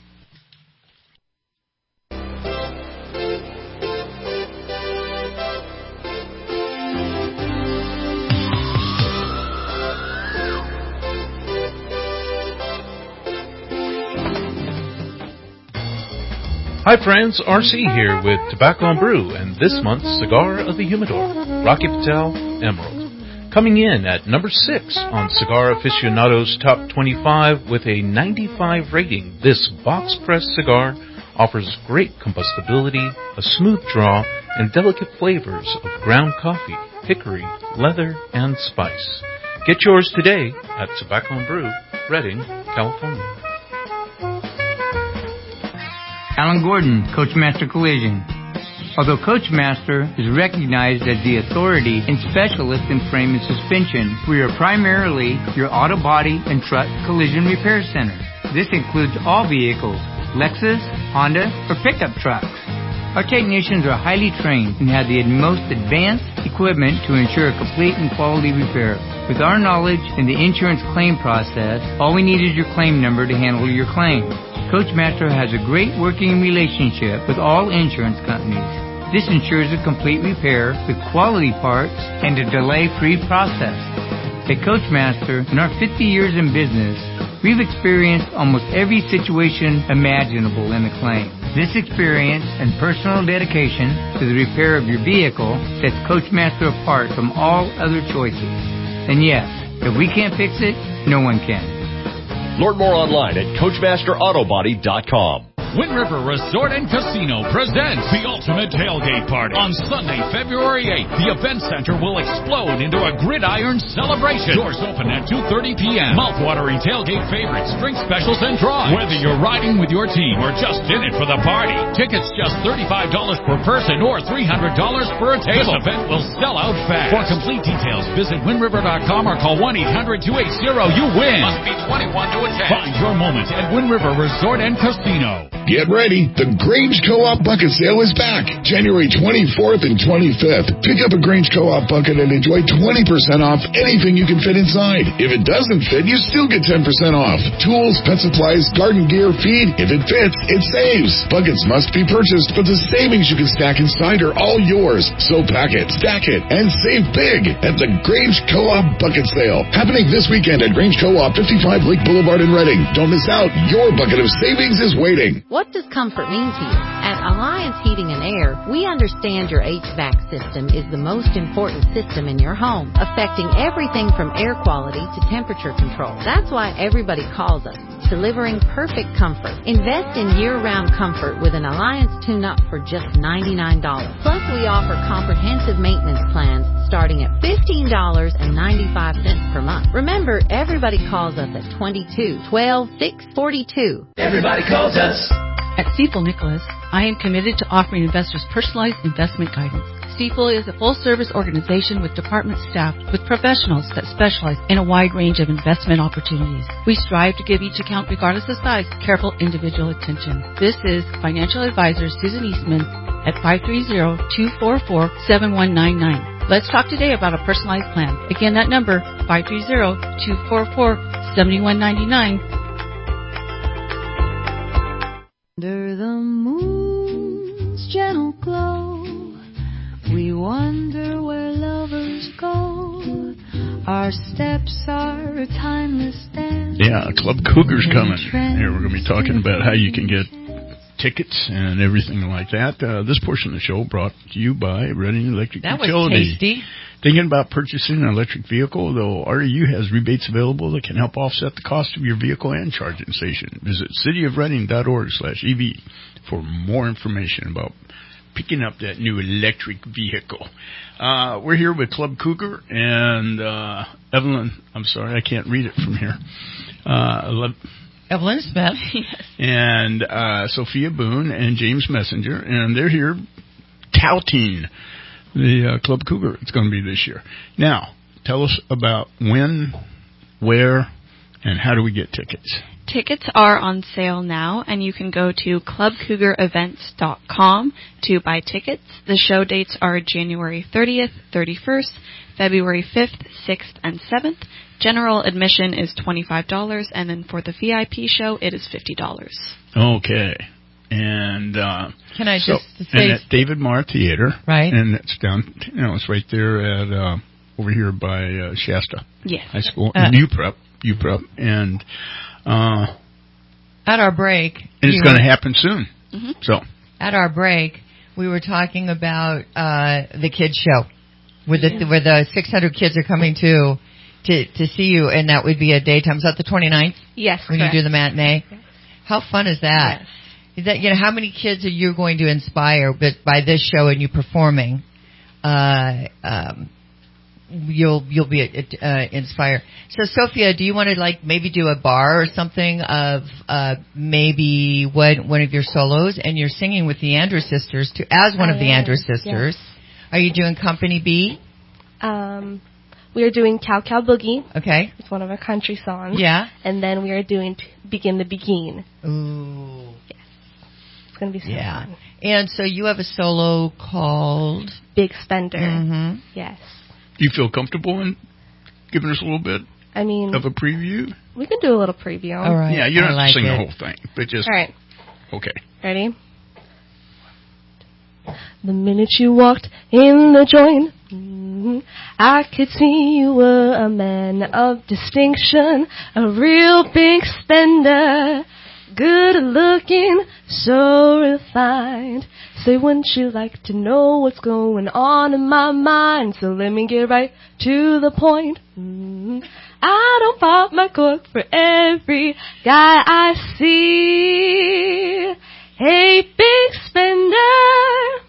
Hi friends, RC here with Tobacco and Brew and this month's Cigar of the Humidor, Rocky Patel Emerald. Coming in at number 6 on Cigar Aficionado's Top 25 with a 95 rating, this box-pressed cigar offers great combustibility, a smooth draw, and delicate flavors of ground coffee, hickory, leather, and spice. Get yours today at Tobacco and Brew, Redding, California. Alan Gordon, Coachmaster Collision. Although Coachmaster is recognized as the authority and specialist in frame and suspension, we are primarily your auto body and truck collision repair center. This includes all vehicles, Lexus, Honda, or pickup trucks. Our technicians are highly trained and have the most advanced equipment to ensure a complete and quality repair. With our knowledge in the insurance claim process, all we need is your claim number to handle your claim. Coachmaster has a great working relationship with all insurance companies. This ensures a complete repair with quality parts and a delay-free process. At Coachmaster, in our 50 years in business, we've experienced almost every situation imaginable in a claim. This experience and personal dedication to the repair of your vehicle sets Coachmaster apart from all other choices. And yes, if we can't fix it, no one can. Learn more online at CoachmasterAutobody.com. Wind River Resort and Casino presents the Ultimate Tailgate Party on Sunday, February 8th. The event center will explode into a gridiron celebration. Doors open at 2:30 p.m. Mouth-watering tailgate favorites, drink specials, and draws. Whether you're riding with your team or just in it for the party, tickets just $35 per person or $300 for a table. This event will sell out fast. For complete details, visit WindRiver.com or call 1-800-280-YOU-WIN. Must be 21 to attend. Find your moment at Wind River Resort and Casino. Get ready. The Grange Co-op Bucket Sale is back. January 24th and 25th. Pick up a Grange Co-op bucket and enjoy 20% off anything you can fit inside. If it doesn't fit, you still get 10% off. Tools, pet supplies, garden gear, feed. If it fits, it saves. Buckets must be purchased, but the savings you can stack inside are all yours. So pack it, stack it, and save big at the Grange Co-op Bucket Sale. Happening this weekend at Grange Co-op, 55 Lake Boulevard in Redding. Don't miss out. Your bucket of savings is waiting. What does comfort mean to you? At Alliance Heating and Air, we understand your HVAC system is the most important system in your home, affecting everything from air quality to temperature control. That's why everybody calls us, delivering perfect comfort. Invest in year-round comfort with an Alliance tune-up for just $99. Plus, we offer comprehensive maintenance plans starting at $15.95 per month. Remember, everybody calls us at 22-12-642. Everybody calls us. At Stifel Nicholas, I am committed to offering investors personalized investment guidance. Stifel is a full-service organization with department staff with professionals that specialize in a wide range of investment opportunities. We strive to give each account, regardless of size, careful individual attention. This is financial advisor Susan Eastman at 530-244-7199. Let's talk today about a personalized plan. Again, that number, 530-244-7199. Under the moon's gentle glow, we wonder where lovers go. Our steps are a timeless dance. Yeah, Club Cougar's coming. Here we're going to be talking about how you can get tickets and everything like that. This portion of the show brought to you by Redding Electric Utility. That was tasty. Thinking about purchasing an electric vehicle, though REU has rebates available that can help offset the cost of your vehicle and charging station. Visit cityofredding.org/EV for more information about picking up that new electric vehicle. We're here with Club Cougar and Evelyn. I'm sorry, I can't read it from here. Evelyn Smith. Yes. And Sophia Boone and James Messenger, and they're here touting the Club Cougar. It's going to be this year. Now, tell us about when, where, and how do we get tickets? Tickets are on sale now, and you can go to clubcougarevents.com to buy tickets. The show dates are January 30th, 31st, February 5th, 6th, and 7th. General admission is $25, and then for the VIP show, it is $50. Okay. And can I just say, and at David Marr Theater, right? And it's down, it's right there at over here by Shasta High School, UPrep, and at our break, and it's going to happen soon. Mm-hmm. So at our break, we were talking about the kids show, where the 600 kids are coming to see you, and that would be a daytime. Is that the 29th? Yes, when correct. You do the matinee. Yes. How fun is that? Yes. Is that how many kids are you going to inspire by this show and you performing? You'll be inspired. So Sophia, do you want to maybe do a bar or something of maybe one of your solos, and you're singing with the Andrews Sisters as one of the Andrews Sisters? Yes. Are you doing Company B? We are doing Cow Cow Boogie. Okay. It's one of our country songs. Yeah. And then we are doing Begin the Begin. Ooh. Yes. It's going to be so fun. And so you have a solo called Big Spender. Mm-hmm. Yes. Do you feel comfortable in giving us a little bit of a preview? We can do a little preview. All right. Yeah, you don't have to sing the whole thing, but just... All right. Okay. Ready? The minute you walked in the joint, I could see you were a man of distinction, a real big spender, good looking, so refined. Say, wouldn't you like to know what's going on in my mind? So let me get right to the point. I don't pop my cork for every guy I see. Hey, big spender,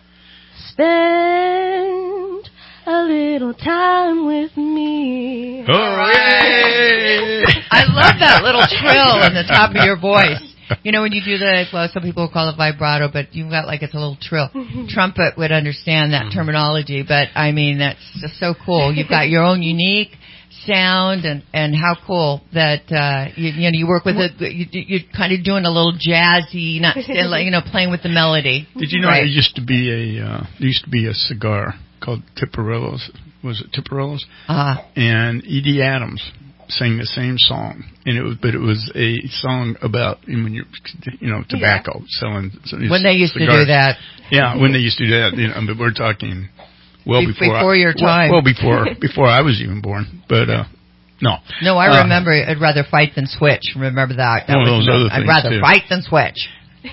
spend a little time with me. All right. I love that little trill in the top of your voice. When you do some people call it vibrato, but you've got it's a little trill. Trumpet would understand that terminology, but I mean, that's just so cool. You've got your own unique sound, and how cool that you work with you're kind of doing a little jazzy, not playing with the melody. Did you know there used to be a cigar called Tipperillos? Was it Tipperillos? And Edie Adams sang the same song, and it was a song about when you're tobacco selling. When they used cigars. To do that. Yeah, when they used to do that. But we're talking. Well, before your time. Well, before I was even born. But no. No, I remember. I'd rather fight than switch. Remember that? I'd rather fight than switch.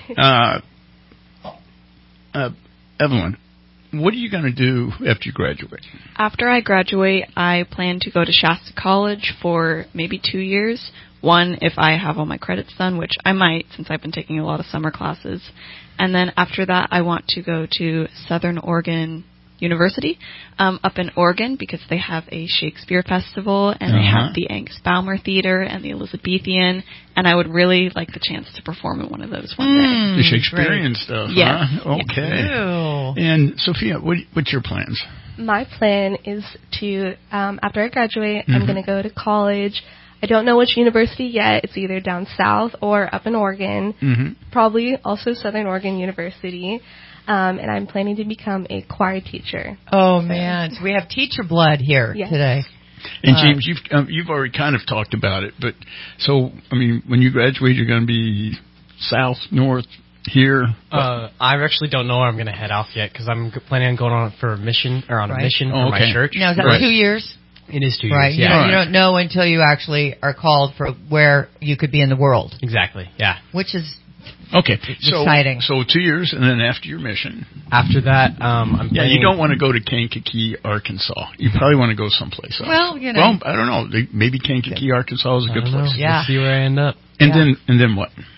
Evelyn, what are you going to do after you graduate? After I graduate, I plan to go to Shasta College for maybe 2 years. One, if I have all my credits done, which I might, since I've been taking a lot of summer classes. And then after that, I want to go to Southern Oregon University up in Oregon, because they have a Shakespeare festival, and they have the Angus Baumer Theater and the Elizabethan, and I would really like the chance to perform in one of those one day. The Shakespearean stuff, yes. Huh? Okay. Ew. And Sophia, what's your plans? My plan is to, after I graduate, I'm going to go to college. I don't know which university yet. It's either down south or up in Oregon. Probably also Southern Oregon University. And I'm planning to become a choir teacher. Oh, man. So we have teacher blood here today. And James, you've already kind of talked about it, but so, I mean, when you graduate, you're going to be south, north, here? I actually don't know where I'm going to head off yet, because I'm planning on going on a mission for my church. Now, is that 2 years? It is 2 years, right. yeah. You don't know until you actually are called for where you could be in the world. Exactly, yeah. Which is exciting. So 2 years, and then after your mission. After that, I'm planning... Yeah, you don't want to go to Kankakee, Arkansas. You probably want to go someplace else. Well, Well, I don't know. Maybe Kankakee, Arkansas is a good place. Yeah. We'll see where I end up. And then what?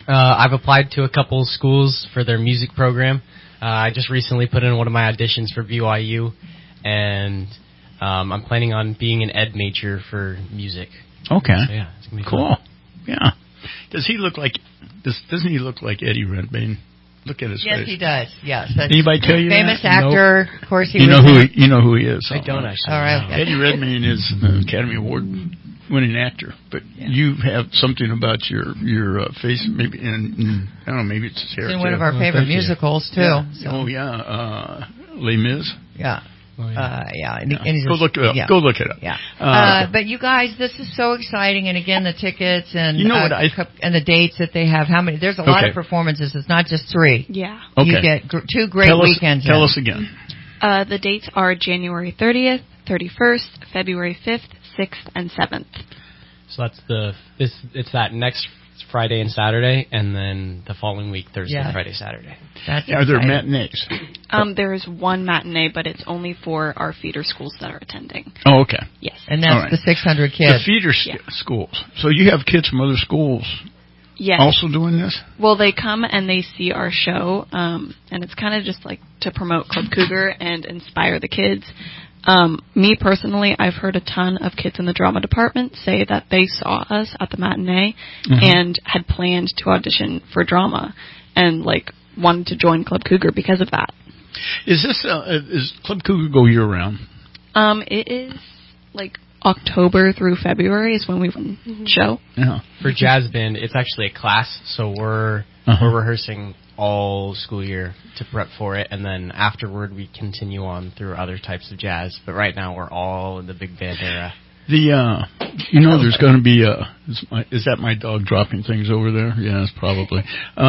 I've applied to a couple schools for their music program. I just recently put in one of my auditions for BYU, and I'm planning on being an ed major for music. Okay. So, yeah, it's gonna be cool. fun. Yeah. Doesn't he look like Eddie Redmayne? Look at his face. Yes, he does. Yes. That's Anybody tell you famous that? actor? Nope. Of course, you know who he is. I don't actually. All right. Okay. Eddie Redmayne is an Academy Award winning actor, but you have something about your face, maybe, and I don't know, maybe it's his hair. It's in one of our favorite musicals too. Yeah. So. Oh yeah, Les Mis. Yeah. Oh, yeah. And he's Go look it up. Yeah. Go look it up. Yeah. But you guys, this is so exciting, and again, the tickets and and the dates that they have. How many? There's a lot of performances. It's not just 3. Yeah. Okay. You get 2 great weekends. Tell us again. The dates are January 30th, 31st, February 5th, 6th, and 7th. So that's it's that next Friday and Saturday, and then the following week, Thursday, Friday, Saturday. Are there matinees? There is one matinee, but it's only for our feeder schools that are attending. Oh, okay. Yes. And that's the 600 kids. The feeder schools. So you have kids from other schools also doing this? Well, they come and they see our show, and it's kind of just like to promote Club Cougar and inspire the kids. Me personally, I've heard a ton of kids in the drama department say that they saw us at the matinee and had planned to audition for drama and wanted to join Club Cougar because of that. Is this is Club Cougar go year round? It is October through February is when we show. Yeah. For jazz band, it's actually a class, so we're rehearsing all school year to prep for it, and then afterward we continue on through other types of jazz. But right now we're all in the big band era. There's going to be is that my dog dropping things over there? Yes, probably.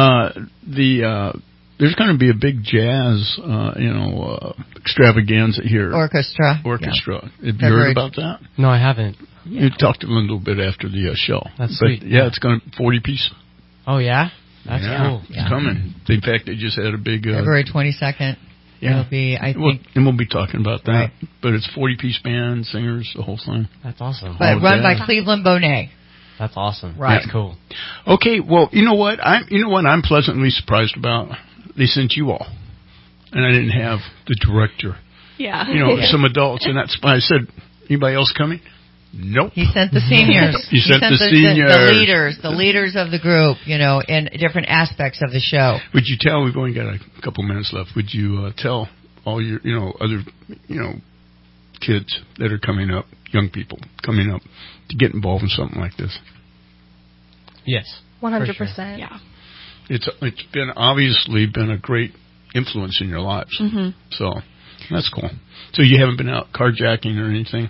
There's going to be a big jazz, extravaganza here. Orchestra. Yeah. Have you heard about that? No, I haven't. You talked a little bit after the show. That's sweet. Yeah, it's going to 40 piece. Oh yeah. That's cool. It's coming. In fact, they just had a big... February 22nd. Yeah. It'll be, I think... And we'll be talking about that. Right. But it's 40-piece band, singers, the whole thing. That's awesome. But run by Cleveland Bonet. That's awesome. Right. That's cool. Okay, well, you know what I'm pleasantly surprised about? They sent you all. And I didn't have the director. Yeah. Some adults. And that's why I said, anybody else coming? Nope. He sent the seniors. He sent the seniors. The leaders of the group, in different aspects of the show. Would you tell, we've only got a couple minutes left, would you tell all your, other, kids that are coming up, young people coming up, to get involved in something like this? Yes. 100%. Sure. Yeah. It's been obviously been a great influence in your lives. Mm-hmm. So that's cool. So you haven't been out carjacking or anything?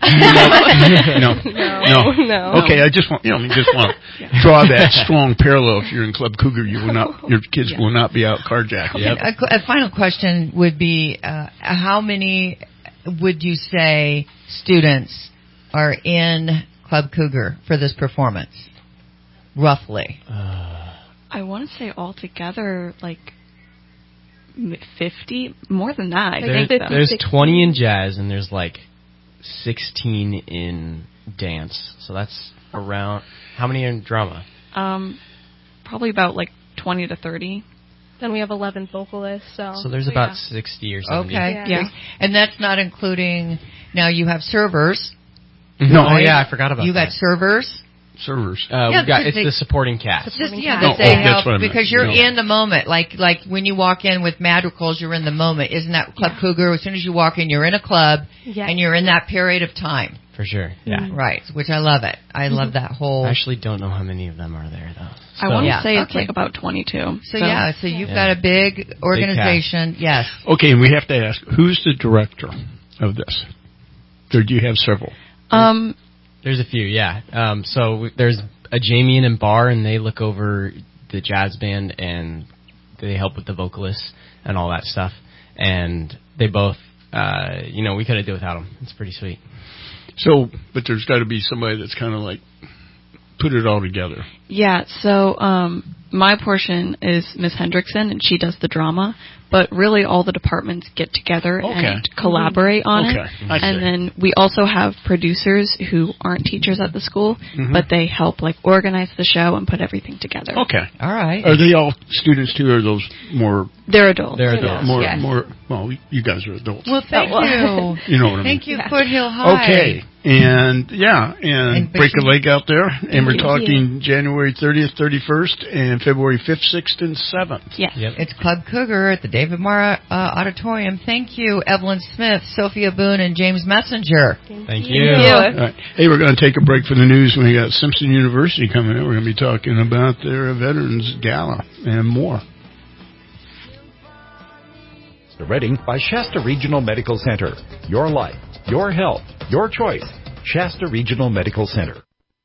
No. Okay, I just want to draw that strong parallel. If you're in Club Cougar, your kids will not be out carjacking. Yep. A final question would be: how many would you say students are in Club Cougar for this performance, roughly? I want to say altogether 50, more than that. I think there's 20 in jazz and there's 16 in dance. So that's around, how many are in drama? Probably about 20 to 30. Then we have 11 vocalists. So there's about 60 or 70. Okay. Yeah. And that's not including, now you have servers. No, right? Yeah, I forgot about that. You got servers. It's the supporting cast. That's what I meant. Because you're in the moment. Like when you walk in with Madrigals, you're in the moment. Isn't that Club Cougar? As soon as you walk in, you're in a club, and you're in that period of time. For sure, yeah. Right, which I love it. I love that whole... I actually don't know how many of them are there, though. I want to say it's about 22. So you've got a big organization. Big yes. Okay, and we have to ask, who's the director of this? Or do you have several? There's a few, yeah. So there's a Jamie and Bar, and they look over the jazz band, and they help with the vocalists and all that stuff. And they both, we couldn't do without them. It's pretty sweet. So, but there's got to be somebody that's kind of put it all together? Yeah, so my portion is Miss Hendrickson, and she does the drama. But really, all the departments get together and collaborate on it. And then we also have producers who aren't teachers at the school, but they help like organize the show and put everything together. Okay. All right. Are they all students too, or are those more... They're adults. They're adults. More, well, you guys are adults. Well, thank you. You know what I mean. Thank you, Foothill High. Okay. And break a leg out there. And we're talking January 30th, 31st, and February 5th, 6th, and 7th. Yes. Yep. It's Club Cougar at the David Mara Auditorium. Thank you, Evelyn Smith, Sophia Boone, and James Messenger. Thank you. All right. Hey, we're going to take a break for the news. We got Simpson University coming in. We're going to be talking about their Veterans Gala and more. The Reading by Shasta Regional Medical Center. Your life, your health, your choice. Shasta Regional Medical Center.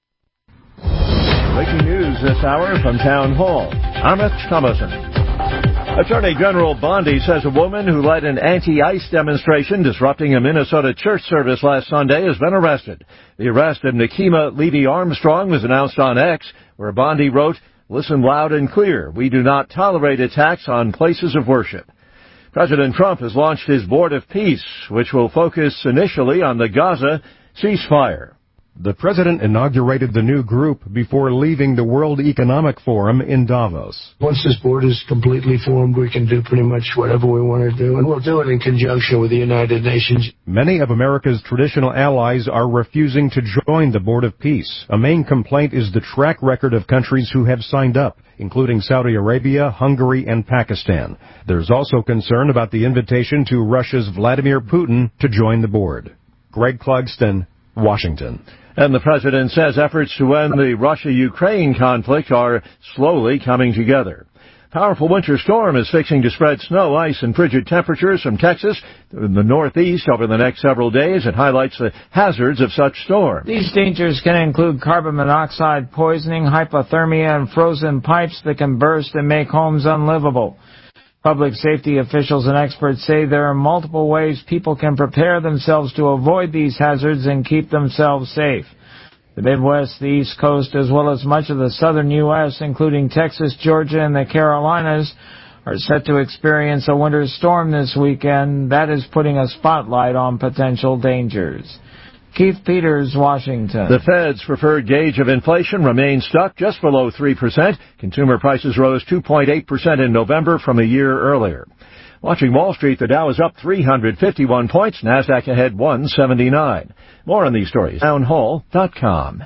Breaking news this hour from Town Hall. Amit Thomason. Attorney General Bondi says a woman who led an anti-ICE demonstration disrupting a Minnesota church service last Sunday has been arrested. The arrest of Nikema Levy-Armstrong was announced on X, where Bondi wrote, "Listen loud and clear. We do not tolerate attacks on places of worship." President Trump has launched his Board of Peace, which will focus initially on the Gaza ceasefire. The president inaugurated the new group before leaving the World Economic Forum in Davos. Once this board is completely formed, we can do pretty much whatever we want to do, and we'll do it in conjunction with the United Nations. Many of America's traditional allies are refusing to join the Board of Peace. A main complaint is the track record of countries who have signed up, including Saudi Arabia, Hungary, and Pakistan. There's also concern about the invitation to Russia's Vladimir Putin to join the board. Greg Clugston, Washington. And the president says efforts to end the Russia-Ukraine conflict are slowly coming together. Powerful winter storm is fixing to spread snow, ice, and frigid temperatures from Texas to the northeast over the next several days. It highlights the hazards of such storms. These dangers can include carbon monoxide poisoning, hypothermia, and frozen pipes that can burst and make homes unlivable. Public safety officials and experts say there are multiple ways people can prepare themselves to avoid these hazards and keep themselves safe. The Midwest, the East Coast, as well as much of the southern U.S., including Texas, Georgia, and the Carolinas, are set to experience a winter storm this weekend. That is putting a spotlight on potential dangers. Keith Peters, Washington. The Fed's preferred gauge of inflation remains stuck just below 3%. Consumer prices rose 2.8% in November from a year earlier. Watching Wall Street, the Dow is up 351 points. NASDAQ ahead 179. More on these stories. Townhall.com.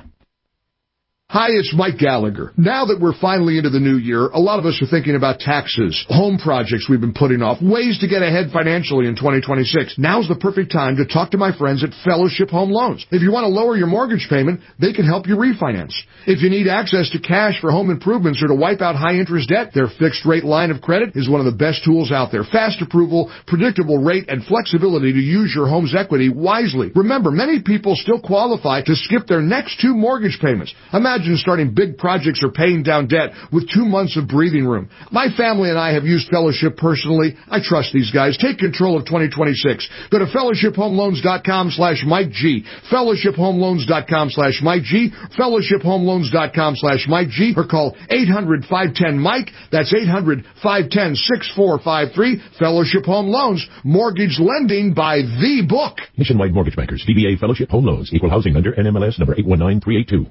Hi, it's Mike Gallagher. Now that we're finally into the new year, a lot of us are thinking about taxes, home projects we've been putting off, ways to get ahead financially in 2026. Now's the perfect time to talk to my friends at Fellowship Home Loans. If you want to lower your mortgage payment, they can help you refinance. If you need access to cash for home improvements or to wipe out high-interest debt, their fixed-rate line of credit is one of the best tools out there. Fast approval, predictable rate, and flexibility to use your home's equity wisely. Remember, many people still qualify to skip their next 2 mortgage payments. Imagine starting big projects or paying down debt with 2 months of breathing room. My family and I have used Fellowship personally. I trust these guys. Take control of 2026. Go to fellowshiphomeloans.com/Mike G. fellowshiphomeloans.com/Mike G. fellowshiphomeloans.com/Mike G. Or call 800-510-MIKE. That's 800-510-6453. Fellowship Home Loans. Mortgage lending by the book. Nationwide Mortgage Bankers. DBA Fellowship Home Loans. Equal housing lender. NMLS number 819382.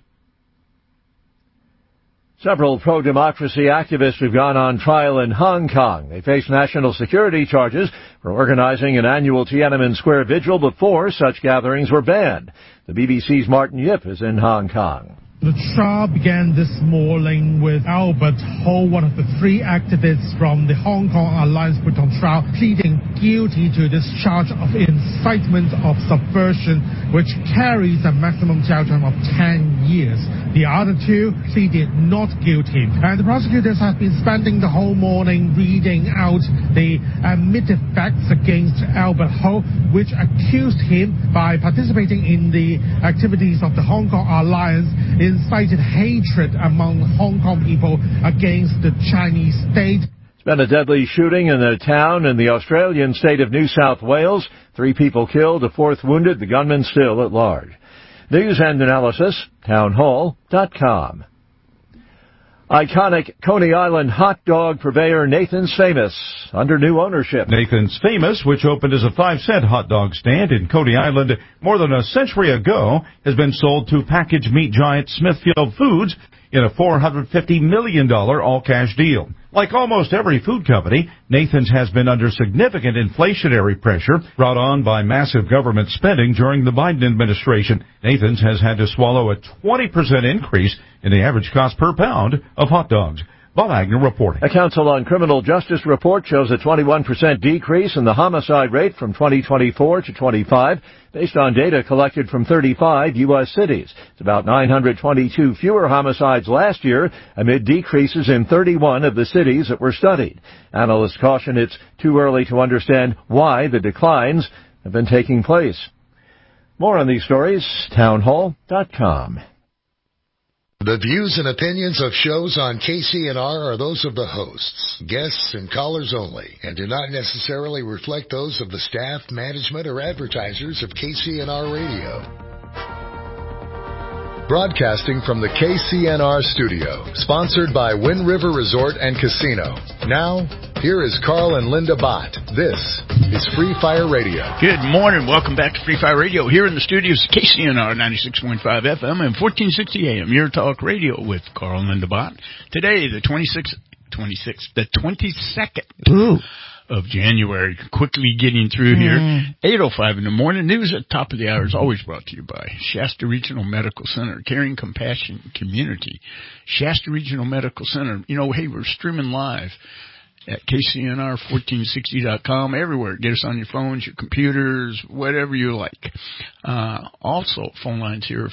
Several pro-democracy activists have gone on trial in Hong Kong. They face national security charges for organizing an annual Tiananmen Square vigil before such gatherings were banned. The BBC's Martin Yip is in Hong Kong. The trial began this morning with Albert Ho, one of the 3 activists from the Hong Kong Alliance, put on trial, pleading guilty to this charge of incitement of subversion, which carries a maximum jail term of 10 years. The other 2 pleaded not guilty. And the prosecutors have been spending the whole morning reading out the admitted facts against Albert Ho, which accused him, by participating in the activities of the Hong Kong Alliance, incited hatred among Hong Kong people against the Chinese state. It's been a deadly shooting in a town in the Australian state of New South Wales. 3 people killed, a 4th wounded, the gunman still at large. News and analysis, townhall.com. Iconic Coney Island hot dog purveyor Nathan's Famous under new ownership. Nathan's Famous, which opened as a 5-cent hot dog stand in Coney Island more than a century ago, has been sold to packaged meat giant Smithfield Foods in a $450 million all-cash deal. Like almost every food company, Nathan's has been under significant inflationary pressure brought on by massive government spending during the Biden administration. Nathan's has had to swallow a 20% increase in the average cost per pound of hot dogs. Bob Agnew reporting. A Council on Criminal Justice report shows a 21% decrease in the homicide rate from 2024 to 25, based on data collected from 35 U.S. cities. It's about 922 fewer homicides last year, amid decreases in 31 of the cities that were studied. Analysts caution it's too early to understand why the declines have been taking place. More on these stories, townhall.com. The views and opinions of shows on KCNR are those of the hosts, guests, and callers only, and do not necessarily reflect those of the staff, management, or advertisers of KCNR Radio. Broadcasting from the KCNR studio, sponsored by Wind River Resort and Casino. Now, here is Carl and Linda Bott. This is Free Fire Radio. Good morning. Welcome back to Free Fire Radio. Here in the studios, KCNR 96.5 FM and 1460 AM. Your talk radio with Carl and Linda Bott. Today, the 22nd of January. Quickly getting through here. 8:05 in the morning. News at the top of the hour is always brought to you by Shasta Regional Medical Center. Caring Compassion Community. Shasta Regional Medical Center. You know, hey, we're streaming live at KCNR1460.com, everywhere. Get us on your phones, your computers, whatever you like. Also, phone lines here are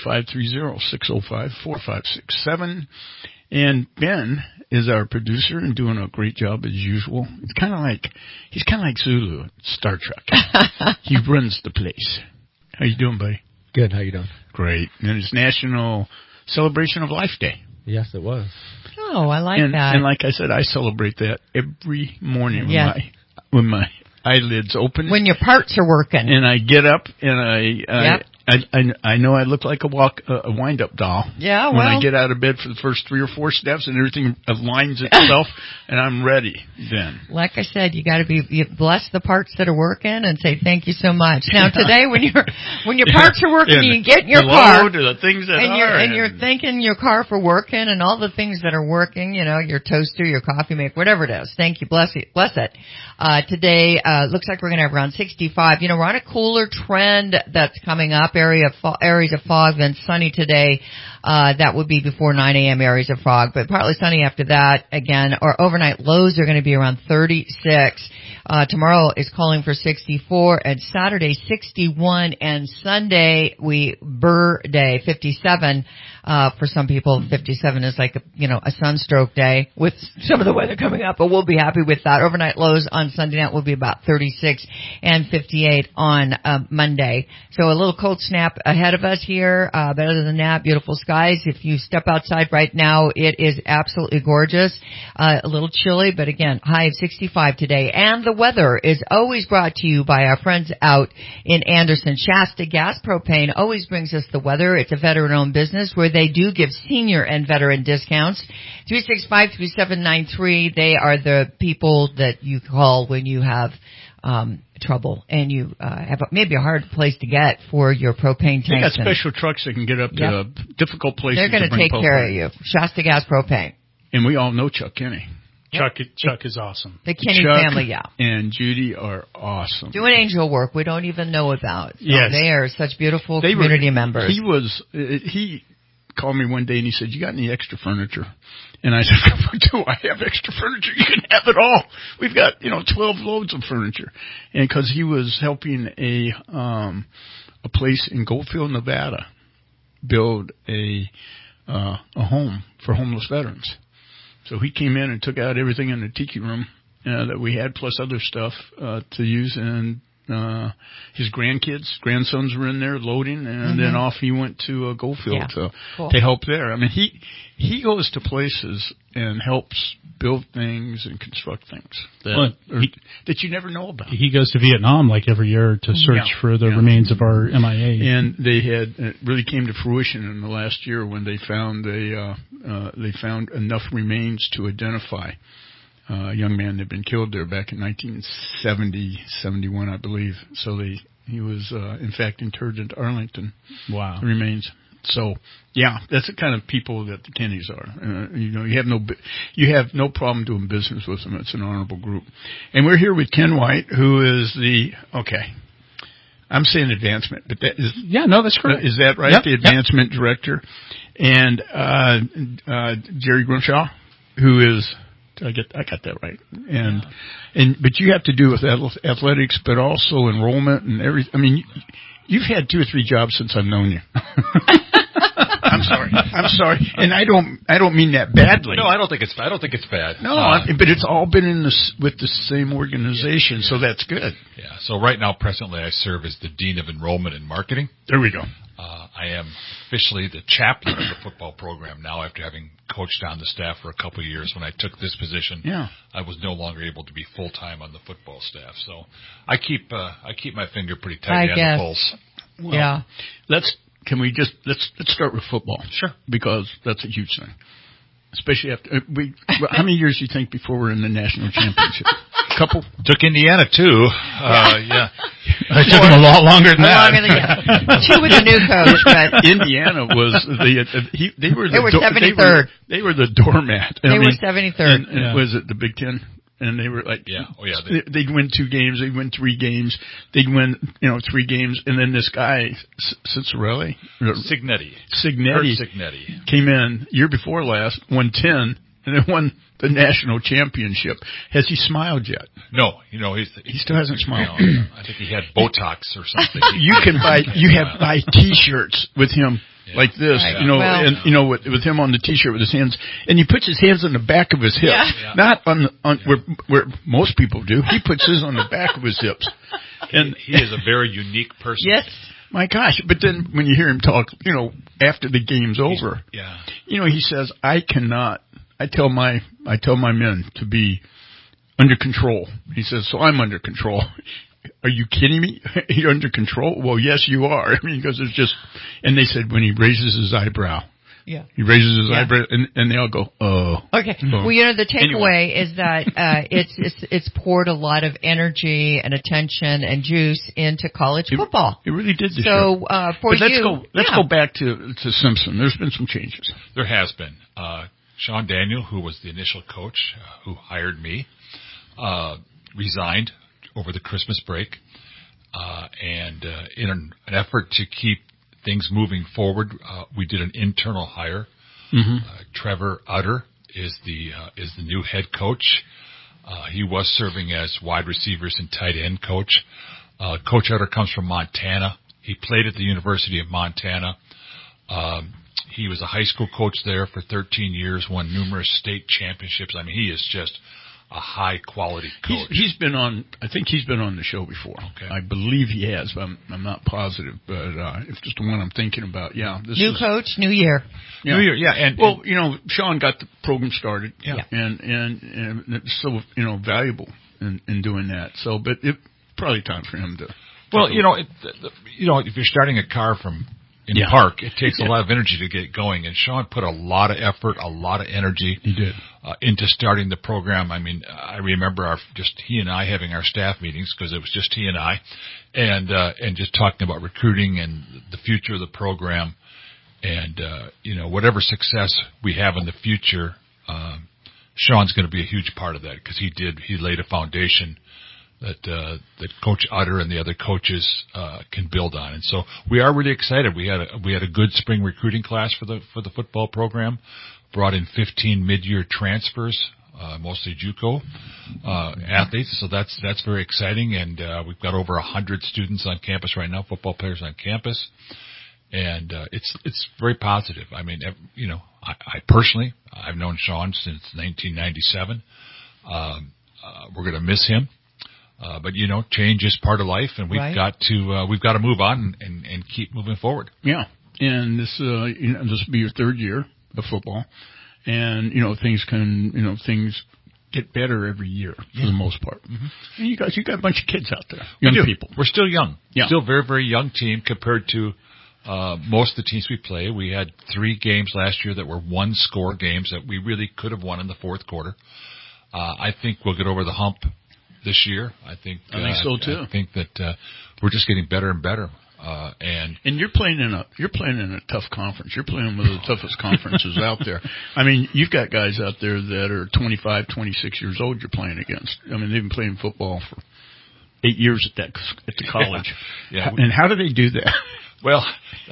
530-605-4567. And Ben is our producer and doing a great job as usual. He's kind of like Zulu in Star Trek. He runs the place. How you doing, buddy? Good. How you doing? Great. And it's National Celebration of Life Day. Yes, it was. Oh, I like that. And like I said, I celebrate that every morning when my eyelids open. When your parts are working. And I get up and I know I look like a wind-up doll. Yeah, well. When I get out of bed for the first 3 or 4 steps and everything aligns itself, and I'm ready then. Like I said, you got to you bless the parts that are working and say thank you so much. Now today, when your parts are working, you get in your car the things that and you're thanking your car for working and all the things that are working. You know, your toaster, your coffee maker, whatever it is. Thank you, bless it. Today looks like we're going to have around 65. You know, we're on a cooler trend that's coming up. Areas of fog, then sunny today. That would be before 9 a.m. areas of fog, but partly sunny after that. Again, our overnight lows are going to be around 36. Tomorrow is calling for 64, and Saturday 61, and Sunday Burr Day 57. For some people, 57 is like a sunstroke day with some of the weather coming up, but we'll be happy with that. Overnight lows on Sunday night will be about 36 and 58 on Monday. So a little cold snap ahead of us here. But other than that, beautiful skies. If you step outside right now, it is absolutely gorgeous. A little chilly, but again, high of 65 today. And the weather is always brought to you by our friends out in Anderson. Shasta Gas Propane always brings us the weather. It's a veteran-owned business where they do give senior and veteran discounts. 365-3793. They are the people that you call when you have trouble and you have maybe a hard place to get for your propane tanks. They got special trucks that can get up to difficult places. They're going to take care of you. Shasta Gas Propane. And we all know Chuck Kinney. Chuck is awesome. The Kinney Chuck family, and Judy are awesome. Doing angel work we don't even know about. So yes. They are such beautiful community members. He called me one day and he said, "You got any extra furniture?" And I said, "Do I have extra furniture? You can have it all. We've got 12 loads of furniture." And because he was helping a place in Goldfield, Nevada, build a home for homeless veterans. So he came in and took out everything in the tiki room that we had, plus other stuff to use, and his grandsons were in there loading, and then off he went to Goldfield to help there. I mean, he goes to places and helps build things and construct things that you never know about. He goes to Vietnam like every year to search for the remains of our MIA. And it really came to fruition in the last year when they found enough remains to identify a young man that had been killed there back in 1970, 71, I believe. So he was in fact interred into Arlington. Wow. Remains. So, yeah, that's the kind of people that the Kennedys are. You have no problem doing business with them. It's an honorable group. And we're here with Ken White, who is I'm saying advancement, but that is... Yeah, no, that's correct. Is that right? Yep, the advancement director. And Jerry Grimshaw, who is... I got that right. But you have to do with athletics, but also enrollment and everything. I mean, you've had 2 or 3 jobs since I've known you. I'm sorry, and I don't mean that badly. No, I don't think it's bad. No, but it's all been with the same organization, so that's good. Yeah. So right now, presently, I serve as the Dean of Enrollment and Marketing. There we go. I am officially the chaplain of the football program now after having coached on the staff for a couple of years. When I took this position, I was no longer able to be full-time on the football staff. So I keep my finger pretty tight on the pulse. Well, let's start with football. Sure. Because that's a huge thing. Especially after how many years do you think before we're in the national championship? A couple? Took Indiana 2. Yeah. It took them a lot longer than that. 2 with a new coach, but Indiana was they were 73rd. They were the doormat. They were 73rd. And was it the Big Ten? And they were like, they'd win 2 games, they'd win 3 games, they'd win 3 games, and then this guy Signetti came in year before last, won 10, and then won the national championship. Has he smiled yet? No, he still hasn't smiled. No, I think he had Botox or something. You buy T-shirts with him. Like this, right. With him on the T-shirt with his hands, and he puts his hands on the back of his hips, not on where most people do. He puts his on the back of his hips, and he is a very unique person. Yes, my gosh! But then when you hear him talk, after the game's over, he says, "I cannot." I tell my men to be under control. He says, "So I'm under control." Are you kidding me? You're under control? Well, yes, you are. I mean, because it's just, and they said when he raises his eyebrow. Yeah. He raises his eyebrow, and they all go, oh. Okay. Well, the takeaway is that it's poured a lot of energy and attention and juice into college football. It really did this year. Let's go back to Simpson. There's been some changes. There has been. Sean Daniel, who was the initial coach who hired me, resigned over the Christmas break, and in an effort to keep things moving forward, we did an internal hire. Trevor Utter is the new head coach. He was serving as wide receivers and tight end coach. Coach Utter comes from Montana. He played at the University of Montana. He was a high school coach there for 13 years, won numerous state championships. I mean, he is just a high-quality coach. He's been on. I think he's been on the show before. Okay. I believe he has, but I'm not positive. But if it's the one I'm thinking about, new coach, new year. Yeah. New year, yeah. And Sean got the program started, and it's so valuable in doing that. So, but it probably time for him to. Well, if you're starting a car from in park, it takes a lot of energy to get it going. And Sean put a lot of effort, a lot of energy into starting the program. I mean, I remember he and I having our staff meetings because it was just he and I, and just talking about recruiting and the future of the program. And, whatever success we have in the future, Sean's going to be a huge part of that because he laid a foundation that Coach Utter and the other coaches can build on, and so we are really excited. We had a good spring recruiting class for the football program. Brought in 15 mid-year transfers, mostly JUCO athletes. So that's very exciting, and we've got over 100 students on campus right now, football players on campus, and it's very positive. I mean, I personally I've known Sean since 1997. We're going to miss him. But change is part of life, and we've got to move on and keep moving forward. Yeah. And this will be your third year of football. And, things get better every year for the most part. Mm-hmm. And you got a bunch of kids out there, young people. We're still young. Yeah. Still very, very young team compared to most of the teams we play. We had 3 games last year that were one-score games that we really could have won in the fourth quarter. I think we'll get over the hump this year. I think so too. I think that we're just getting better and better. And you're playing in a tough conference. You're playing one of the toughest conferences out there. I mean, you've got guys out there that are 25, 26 years old you're playing against. I mean, they've been playing football for 8 years at the college. Yeah. And how do they do that? Well,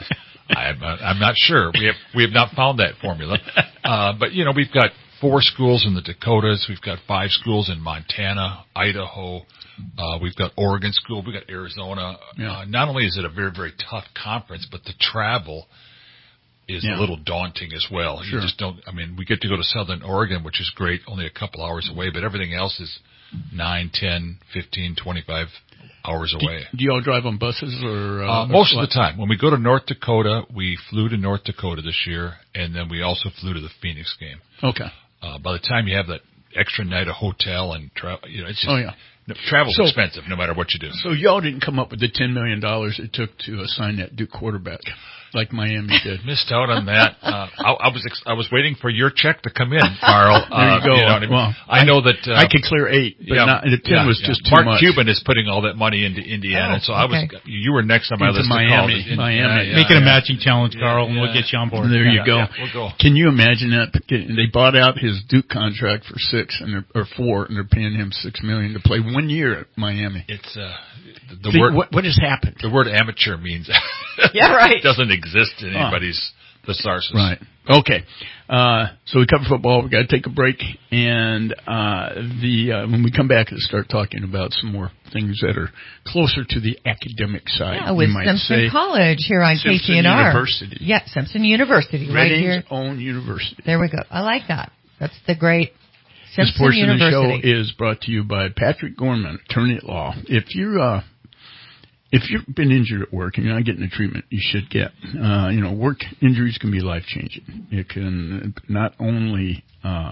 I'm not sure. We have not found that formula. But we've got 4 schools in the Dakotas. We've got 5 schools in Montana, Idaho. We've got Oregon school. We've got Arizona. Yeah. Not only is it a very, very tough conference, but the travel is a little daunting as well. Sure. You just don't. I mean, we get to go to Southern Oregon, which is great, only a couple hours away, but everything else is 9, 10, 15, 25 hours away. Do you all drive on buses or? Most of the time. When we go to North Dakota, we flew to North Dakota this year, and then we also flew to the Phoenix game. Okay. By the time you have that extra night of hotel and travel, it's just travel's expensive no matter what you do. So y'all didn't come up with the $10 million it took to sign that Duke quarterback like Miami did. Missed out on that. I was waiting for your check to come in, Carl. There you go. You know what I mean? Well, I know that I could clear 8, but the 10 was just too much. Mark Cuban is putting all that money into Indiana, so you were next on my list. Miami. Make it a matching challenge, Carl, and we'll get you on board. There you go. We'll go. Can you imagine that? They bought out his Duke contract for 4, and they're paying him $6 million to play 1 year at Miami. It's word. What has happened? The word amateur means doesn't exist in anybody's thesaurus. Right. Okay. So we cover football. We got to take a break, and when we come back, we'll start talking about some more things that are closer to the academic side. Yeah, with Simpson College here on Simpson KCNR. University. Yeah, Simpson University, right here. Reading's own university. There we go. I like that. That's the great Simpson This portion University. of the show is brought to you by Patrick Gorman, attorney at law. If you've been injured at work and you're not getting the treatment you should get, work injuries can be life-changing. It can not only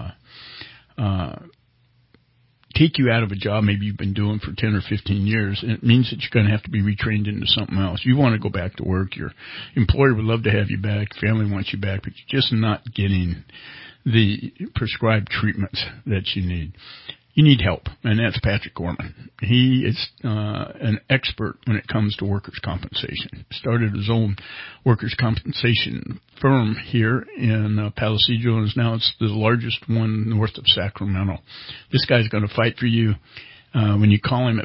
take you out of a job maybe you've been doing for 10 or 15 years, and it means that you're going to have to be retrained into something else. You want to go back to work. Your employer would love to have you back. Family wants you back, but you're just not getting the prescribed treatments that you need. You need help, and that's Patrick Gorman. He is an expert when it comes to workers' compensation. Started his own workers' compensation firm here in Palisadro, and now it's the largest one north of Sacramento. This guy's going to fight for you. When you call him at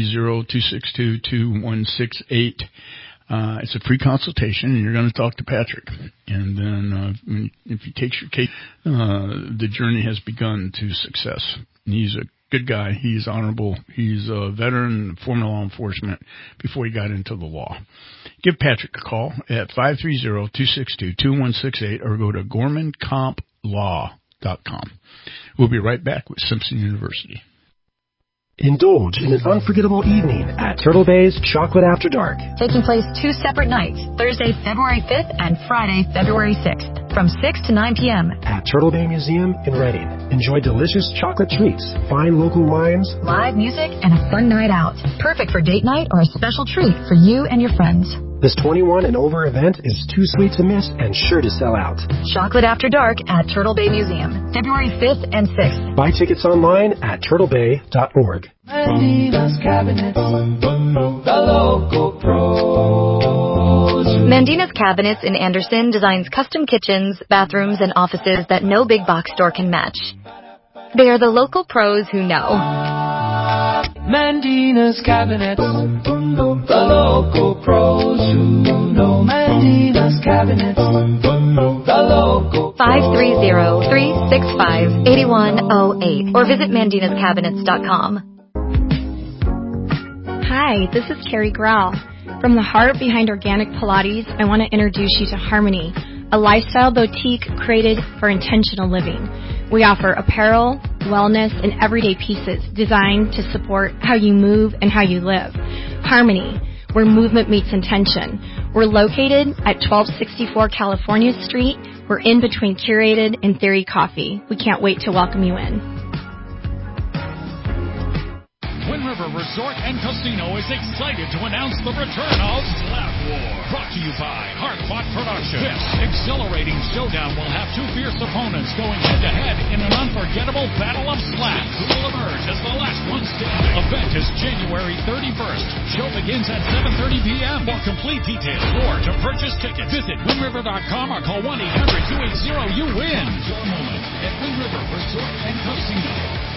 530-262-2168, it's a free consultation, and you're going to talk to Patrick. And then if he takes your case, the journey has begun to success. He's a good guy. He's honorable. He's a veteran of former law enforcement before he got into the law. Give Patrick a call at 530-262-2168 or go to GormanCompLaw.com. We'll be right back with Simpson University. Indulge in an unforgettable evening at Turtle Bay's Chocolate After Dark. Taking place 2 separate nights, Thursday, February 5th and Friday, February 6th, from 6 to 9 p.m. at Turtle Bay Museum in Reading. Enjoy delicious chocolate treats, fine local wines, live music, and a fun night out. Perfect for date night or a special treat for you and your friends. This 21 and over event is too sweet to miss and sure to sell out. Chocolate After Dark at Turtle Bay Museum, February 5th and 6th. Buy tickets online at turtlebay.org. Mandina's Cabinets, the local pros. Mandina's Cabinets in Anderson designs custom kitchens, bathrooms, and offices that no big box store can match. They are the local pros who know. Mandina's Cabinets, the local pros who know. Mandina's Cabinets, the local 530-365-8108 or visit mandinascabinets.com. Hi, this is Carrie Grau. From the heart behind Organic Pilates, I want to introduce you to Harmony, a lifestyle boutique created for intentional living. We offer apparel, wellness, and everyday pieces designed to support how you move and how you live. Harmony, where movement meets intention. We're located at 1264 California Street. We're in between Curated and Theory Coffee. We can't wait to welcome you in. Wind River Resort and Casino is excited to announce the return of Slap War. Brought to you by Hardbot Productions. This exhilarating showdown will have two fierce opponents going head-to-head in an unforgettable battle of slaps. Who will emerge as the last one standing? Event is January 31st. Show begins at 7:30 p.m. For complete details or to purchase tickets, visit WindRiver.com or call 1-800-280-YOU-WIN. Your moment at Wind River Resort and Casino.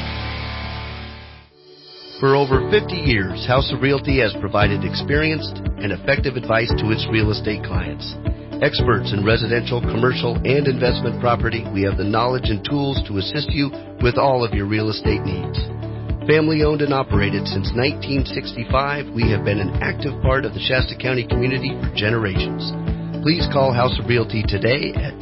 For over 50 years, House of Realty has provided experienced and effective advice to its real estate clients. Experts in residential, commercial, and investment property, we have the knowledge and tools to assist you with all of your real estate needs. Family owned and operated since 1965, we have been an active part of the Shasta County community for generations. Please call House of Realty today at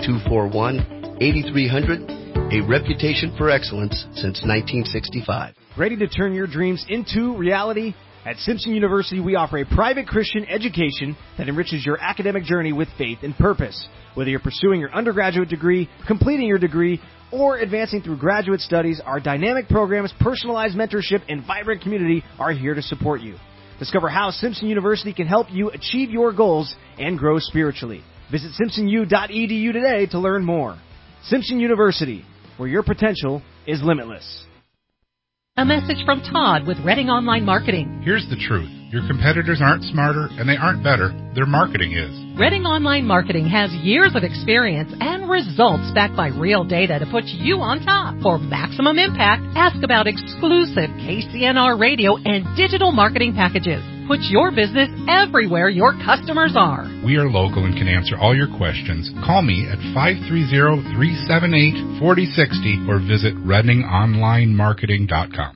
241-8300, a reputation for excellence since 1965. Ready to turn your dreams into reality? At Simpson University, we offer a private Christian education that enriches your academic journey with faith and purpose. Whether you're pursuing your undergraduate degree, completing your degree, or advancing through graduate studies, our dynamic programs, personalized mentorship, and vibrant community are here to support you. Discover how Simpson University can help you achieve your goals and grow spiritually. Visit simpsonu.edu today to learn more. Simpson University, where your potential is limitless. A message from Todd with Reading Online Marketing. Here's the truth. Your competitors aren't smarter and they aren't better. Their marketing is. Reading Online Marketing has years of experience and results backed by real data to put you on top. For maximum impact, ask about exclusive KCNR radio and digital marketing packages. Put your business everywhere your customers are. We are local and can answer all your questions. Call me at 530-378-4060 or visit ReadingOnlineMarketing.com.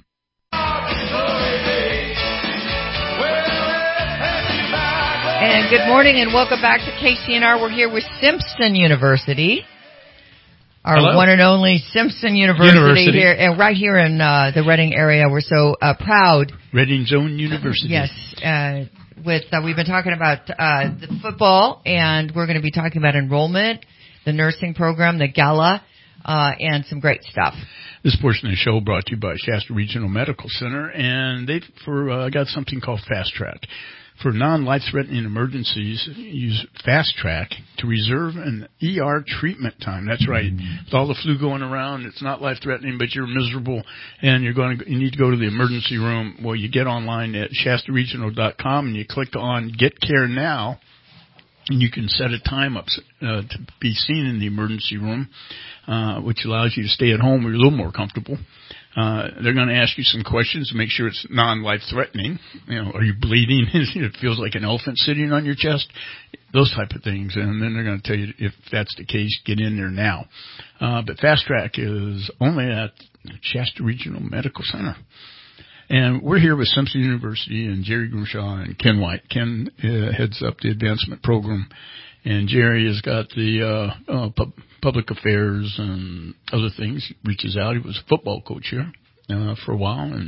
And good morning and welcome back to KCNR. We're here with Simpson University. Our Hello. One and only Simpson University here, and right here in the Reading area. We're so proud. Reading's own university. Yes. We've been talking about the football, and we're going to be talking about enrollment, the nursing program, the gala, and some great stuff. This portion of the show brought to you by Shasta Regional Medical Center, and they've got something called Fast Track. For non-life-threatening emergencies, use Fast Track to reserve an ER treatment time. That's right. With all the flu going around, it's not life-threatening, but you're miserable, and you need to go to the emergency room. Well, you get online at shastaregional.com, and you click on Get Care Now, and you can set a time up to be seen in the emergency room, which allows you to stay at home where you're a little more comfortable. They're going to ask you some questions to make sure it's non-life-threatening. Are you bleeding? It feels like an elephant sitting on your chest. Those type of things. And then they're going to tell you if that's the case, get in there now. But Fast Track is only at Shasta Regional Medical Center. And we're here with Simpson University and Jerry Grimshaw and Ken White. Ken heads up the advancement program, and Jerry has got the public affairs and other things. He reaches out. He was a football coach here for a while. And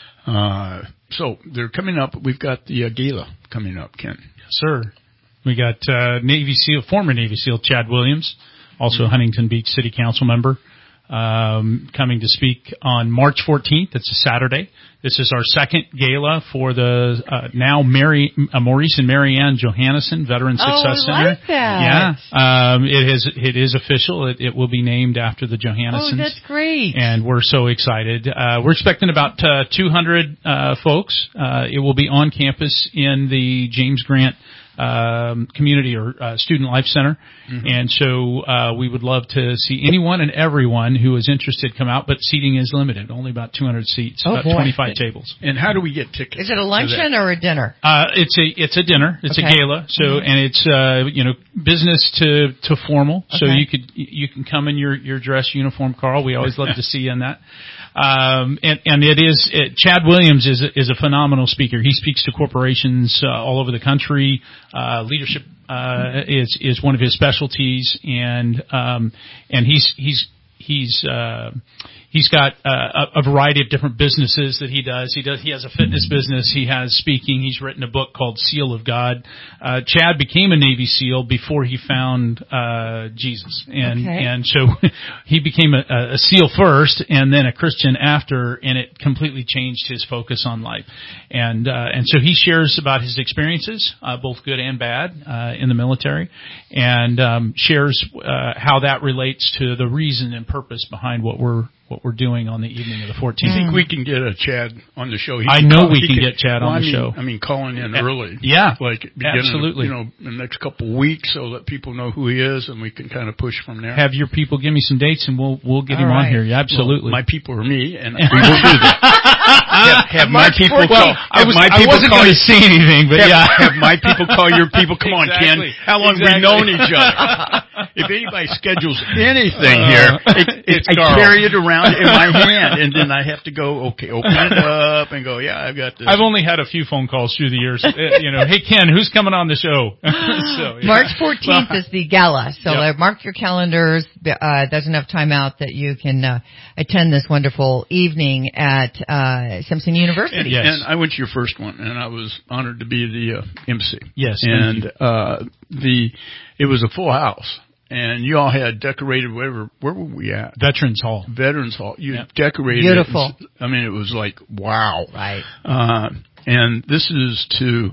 so they're coming up. We've got the gala coming up, Ken. Yes, sir. We got former Navy SEAL Chad Williams, also Huntington Beach City Council member, coming to speak on March 14th. It's a Saturday. This is our second gala for the now Maurice and Marianne Johannesson Veteran Success Center. Like that. Yeah, it is official. It will be named after the Johannessons. Oh, that's great! And we're so excited. We're expecting about 200 folks. It will be on campus in the James Grant community or student life center. Mm-hmm. And so we would love to see anyone and everyone who is interested come out, but seating is limited, only about 200 seats, about 25 tables. And how do we get tickets? Is it a luncheon or a dinner? It's a dinner. It's a gala. So and it's business to formal. So you can come in your dress uniform, Carl. We always love to see you in that. And it is Chad Williams is a phenomenal speaker. He speaks to corporations all over the country. Leadership is one of his specialties, and he's he's got a variety of different businesses that he does. He has a fitness business. He has speaking. He's written a book called Seal of God. Chad became a Navy SEAL before he found Jesus, and so he became a SEAL first, and then a Christian after, and it completely changed his focus on life. And so he shares about his experiences, both good and bad, in the military, and shares how that relates to the reason and purpose behind what we're doing on the evening of the 14th. I think we can get a Chad on the show. I know we can get Chad on the show. I mean, calling in early. Yeah, like absolutely. In the next couple of weeks, so that people know who he is, and we can kind of push from there. Have your people give me some dates, and we'll get him on here. Yeah, absolutely. Well, my people are me, and we will do that. have my people call. I wasn't going to say anything, but have my people call your people. Come on, Ken. How long have we known each other? If anybody schedules anything here, I carry it around in my hand, and then I have to go, okay, open it up and go, yeah, I've got this. I've only had a few phone calls through the years. Hey, Ken, who's coming on the show? So, yeah. March 14th is the gala, so mark your calendars. There's enough time out that you can attend this wonderful evening at Simpson University. And I went to your first one, and I was honored to be the MC. Yes, and it was a full house. And you all had decorated where were we at? Veterans Hall. You decorated beautiful. I mean, it was like, wow. Right. And this is to,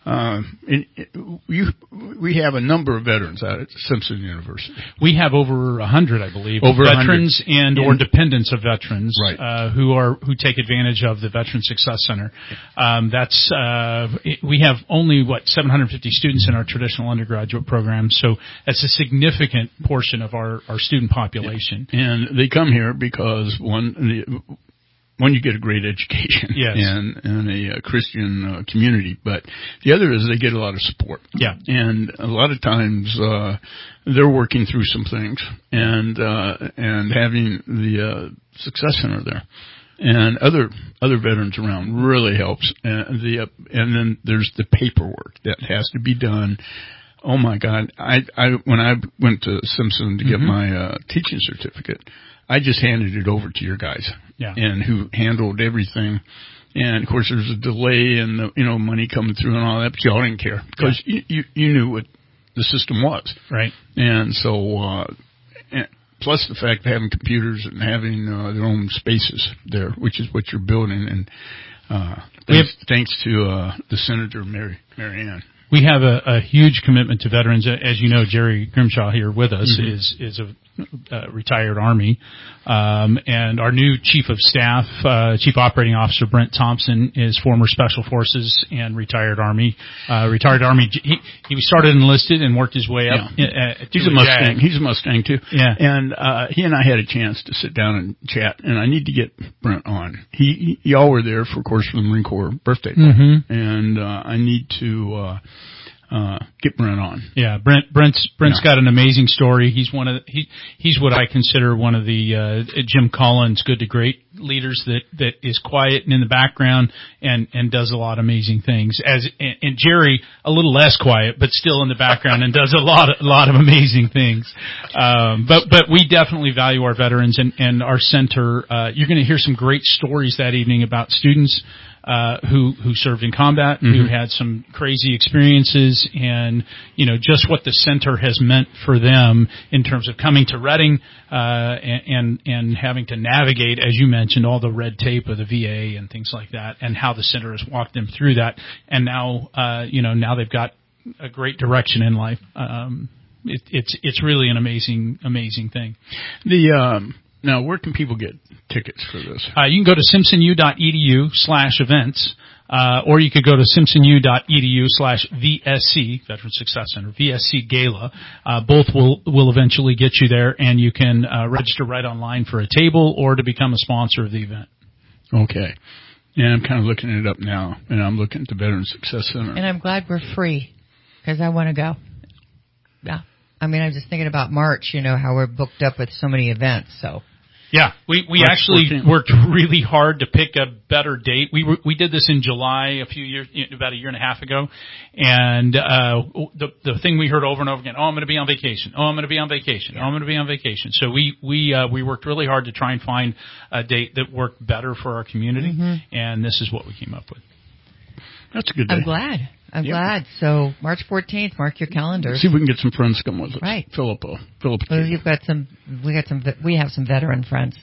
we have a number of veterans out at Simpson University. We have over 100, I believe, over veterans 100. or dependents of veterans, right. who take advantage of the Veteran Success Center. We have only 750 students in our traditional undergraduate program, so that's a significant portion of our student population. Yeah. And they come here because one, you get a great education and a Christian community, but the other is they get a lot of support. Yeah. And a lot of times they're working through some things, and having the Success Center there and other veterans around really helps. And then there's the paperwork that has to be done. Oh my God! When I went to Simpson to get my teaching certificate, I just handed it over to your guys, and who handled everything. And of course, there's a delay and money coming through and all that, but y'all didn't care because you knew what the system was, right? And so, plus the fact of having computers and having their own spaces there, which is what you're building. And thanks to the Senator Mary Ann. We have a huge commitment to veterans. As you know, Jerry Grimshaw here with us is a retired Army. And our new Chief of Staff, Chief Operating Officer Brent Thompson is former Special Forces and retired Army. He started enlisted and worked his way up. He's a Mustang. He's a Mustang too. Yeah. And he and I had a chance to sit down and chat, and I need to get Brent on. Y'all were there for the Marine Corps birthday. And I need to get Brent on. Yeah, Brent's got an amazing story. He's he's what I consider one of the Jim Collins good to great leaders that is quiet and in the background and does a lot of amazing things. And Jerry a little less quiet, but still in the background and does a lot of amazing things. But we definitely value our veterans and our center. You're going to hear some great stories that evening about students who served in combat, who had some crazy experiences, and just what the center has meant for them in terms of coming to Reading and having to navigate, as you mentioned, all the red tape of the VA and things like that, and how the center has walked them through that. And now now they've got a great direction in life. It's really an amazing thing. Now, where can people get tickets for this? You can go to simpsonu.edu/events, or you could go to simpsonu.edu/VSC, Veteran Success Center, VSC Gala. Both will eventually get you there, and you can register right online for a table or to become a sponsor of the event. Okay. And I'm kind of looking it up now, and I'm looking at the Veteran Success Center. And I'm glad we're free, because I want to go. Yeah. I mean, I'm just thinking about March, how we're booked up with so many events, so. Yeah, we actually worked really hard to pick a better date. We did this in July about a year and a half ago, and the thing we heard over and over again, I'm going to be on vacation. I'm going to be on vacation. I'm going to be on vacation. So we worked really hard to try and find a date that worked better for our community, and this is what we came up with. That's a good day. I'm glad. So March 14th, mark your calendar. See if we can get some friends to come with us. Right. Philip. Well, we have some veteran friends.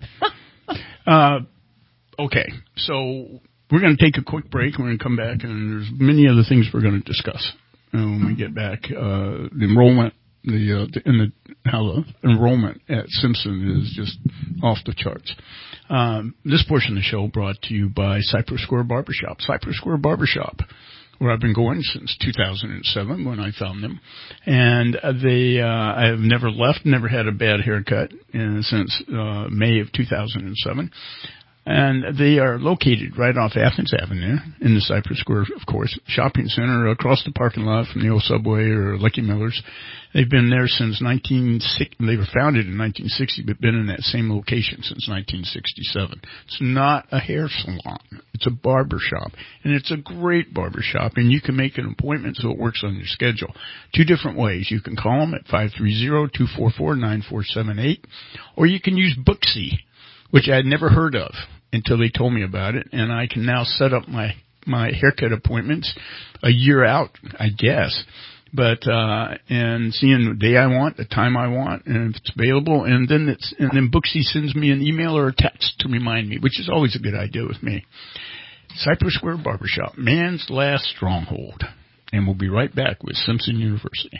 Okay. So we're going to take a quick break. We're going to come back, and there's many other things we're going to discuss when we get back. The enrollment, how the enrollment at Simpson is just off the charts. This portion of the show brought to you by Cypress Square Barbershop. Cypress Square Barbershop, where I've been going since 2007 when I found them. And I have never left, never had a bad haircut since May of 2007. And they are located right off Athens Avenue in the Cypress Square, of course, shopping center across the parking lot from the old Subway or Lucky Miller's. They've been there since they were founded in 1960, but been in that same location since 1967. It's not a hair salon. It's a barber shop, and it's a great barber shop, and you can make an appointment so it works on your schedule. 2 different ways. You can call them at 530-244-9478, or you can use Booksy, which I had never heard of until they told me about it, and I can now set up my haircut appointments a year out, I guess. But and seeing the day I want, the time I want, and if it's available, and then Booksy sends me an email or a text to remind me, which is always a good idea with me. Cypress Square Barbershop, man's last stronghold, and we'll be right back with Simpson University.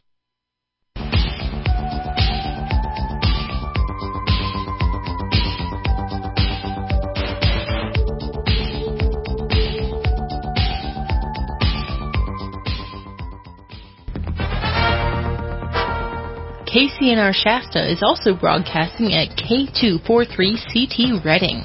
KCNR Shasta is also broadcasting at K243CT Reading.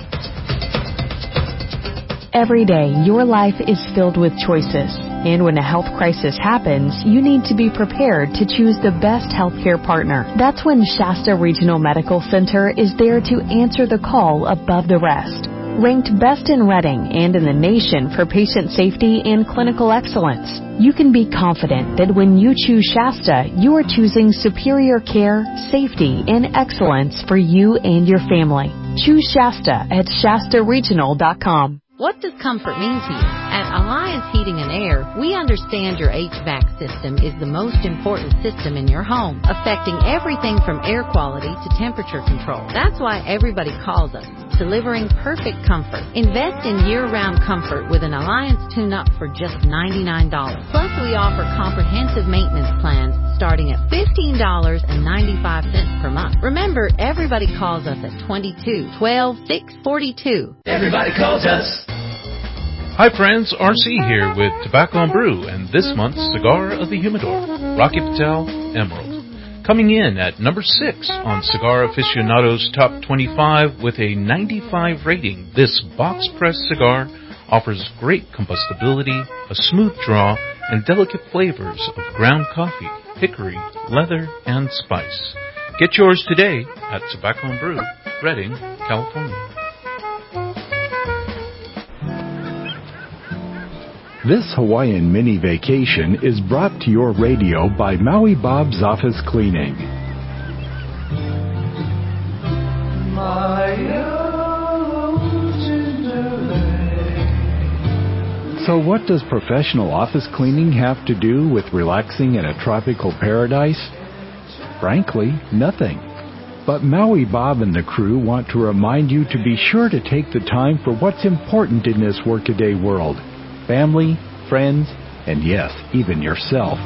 Every day, your life is filled with choices. And when a health crisis happens, you need to be prepared to choose the best healthcare partner. That's when Shasta Regional Medical Center is there to answer the call above the rest. Ranked best in Reading and in the nation for patient safety and clinical excellence, you can be confident that when you choose Shasta, you are choosing superior care, safety, and excellence for you and your family. Choose Shasta at ShastaRegional.com. What does comfort mean to you? At Alliance Heating and Air, we understand your HVAC system is the most important system in your home, affecting everything from air quality to temperature control. That's why everybody calls us, delivering perfect comfort. Invest in year-round comfort with an Alliance tune-up for just $99. Plus, we offer comprehensive maintenance plans starting at $15.95 per month. Remember, everybody calls us at 22-12-642. Everybody calls us. Hi friends, RC here with Tobacco and Brew and this month's Cigar of the Humidor, Rocky Patel Emerald. Coming in at number 6 on Cigar Aficionado's Top 25 with a 95 rating, this box-pressed cigar offers great combustibility, a smooth draw, and delicate flavors of ground coffee, hickory, leather, and spice. Get yours today at Tobacco and Brew, Redding, California. This Hawaiian mini vacation is brought to your radio by Maui Bob's Office Cleaning. So what does professional office cleaning have to do with relaxing in a tropical paradise? Frankly, nothing. But Maui Bob and the crew want to remind you to be sure to take the time for what's important in this workaday world. Family, friends, and yes, even yourself.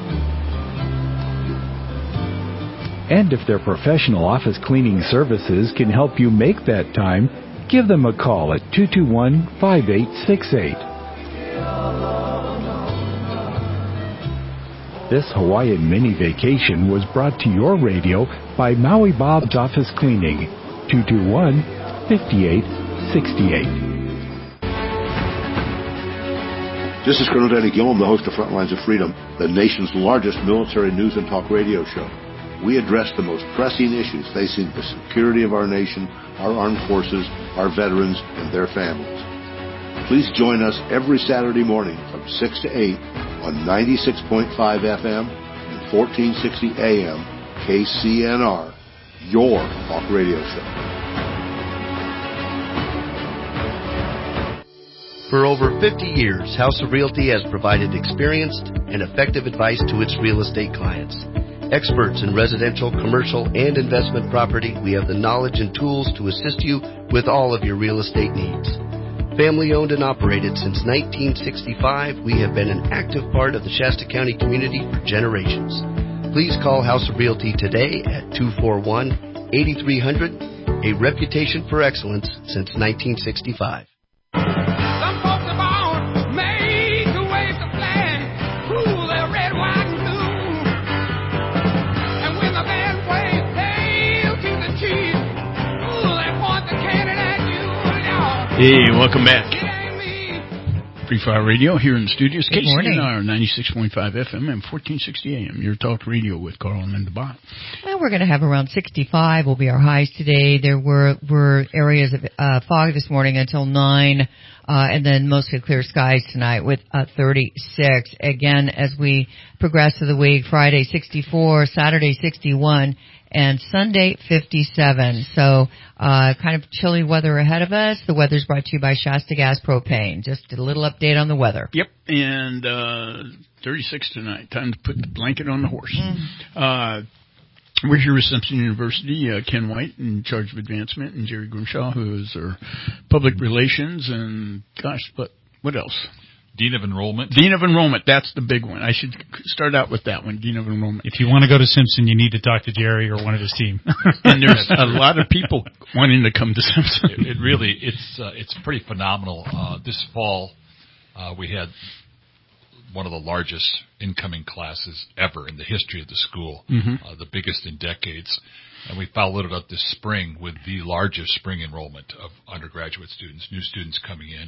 And if their professional office cleaning services can help you make that time, give them a call at 221-5868. This Hawaiian mini vacation was brought to your radio by Maui Bob's Office Cleaning, 221-5868. This is Colonel Danny Gillum, the host of Frontlines of Freedom, the nation's largest military news and talk radio show. we address the most pressing issues facing the security of our nation, our armed forces, our veterans, and their families. Please join us every Saturday morning from 6 to 8 on 96.5 FM and 1460 AM KCNR, your talk radio show. For over 50 years, House of Realty has provided experienced and effective advice to its real estate clients. Experts in residential, commercial, and investment property, we have the knowledge and tools to assist you with all of your real estate needs. Family owned and operated since 1965, we have been an active part of the Shasta County community for generations. Please call House of Realty today at 241-8300, a reputation for excellence since 1965. Hey, welcome back. Free Fire Radio here in the studios. Good morning. KCNR 96.5 FM and 1460 AM. Your talk radio with Carl and Linda Bott. Well, we're going to have around 65 will be our highs today. There were areas of fog this morning until 9, and then mostly clear skies tonight with 36. Again, as we progress through the week, Friday 64, Saturday 61, and Sunday 57. So kind of chilly weather ahead of us. The weather's brought to you by Shasta Gas Propane. Just a little update on the weather. Yep, and 36 tonight. Time to put the blanket on the horse. We're here with Simpson University, Ken White in charge of advancement, and Jerry Grimshaw, who is our public relations, and gosh, but what else? Dean of Enrollment. Dean of Enrollment, that's the big one. I should start out with that one, Dean of Enrollment. If you want to go to Simpson, you need to talk to Jerry or one of his team. And there's a lot of people wanting to come to Simpson. It really, it's pretty phenomenal. This fall, we had one of the largest incoming classes ever in the history of the school, the biggest in decades. And we followed it up this spring with the largest spring enrollment of undergraduate students, new students coming in.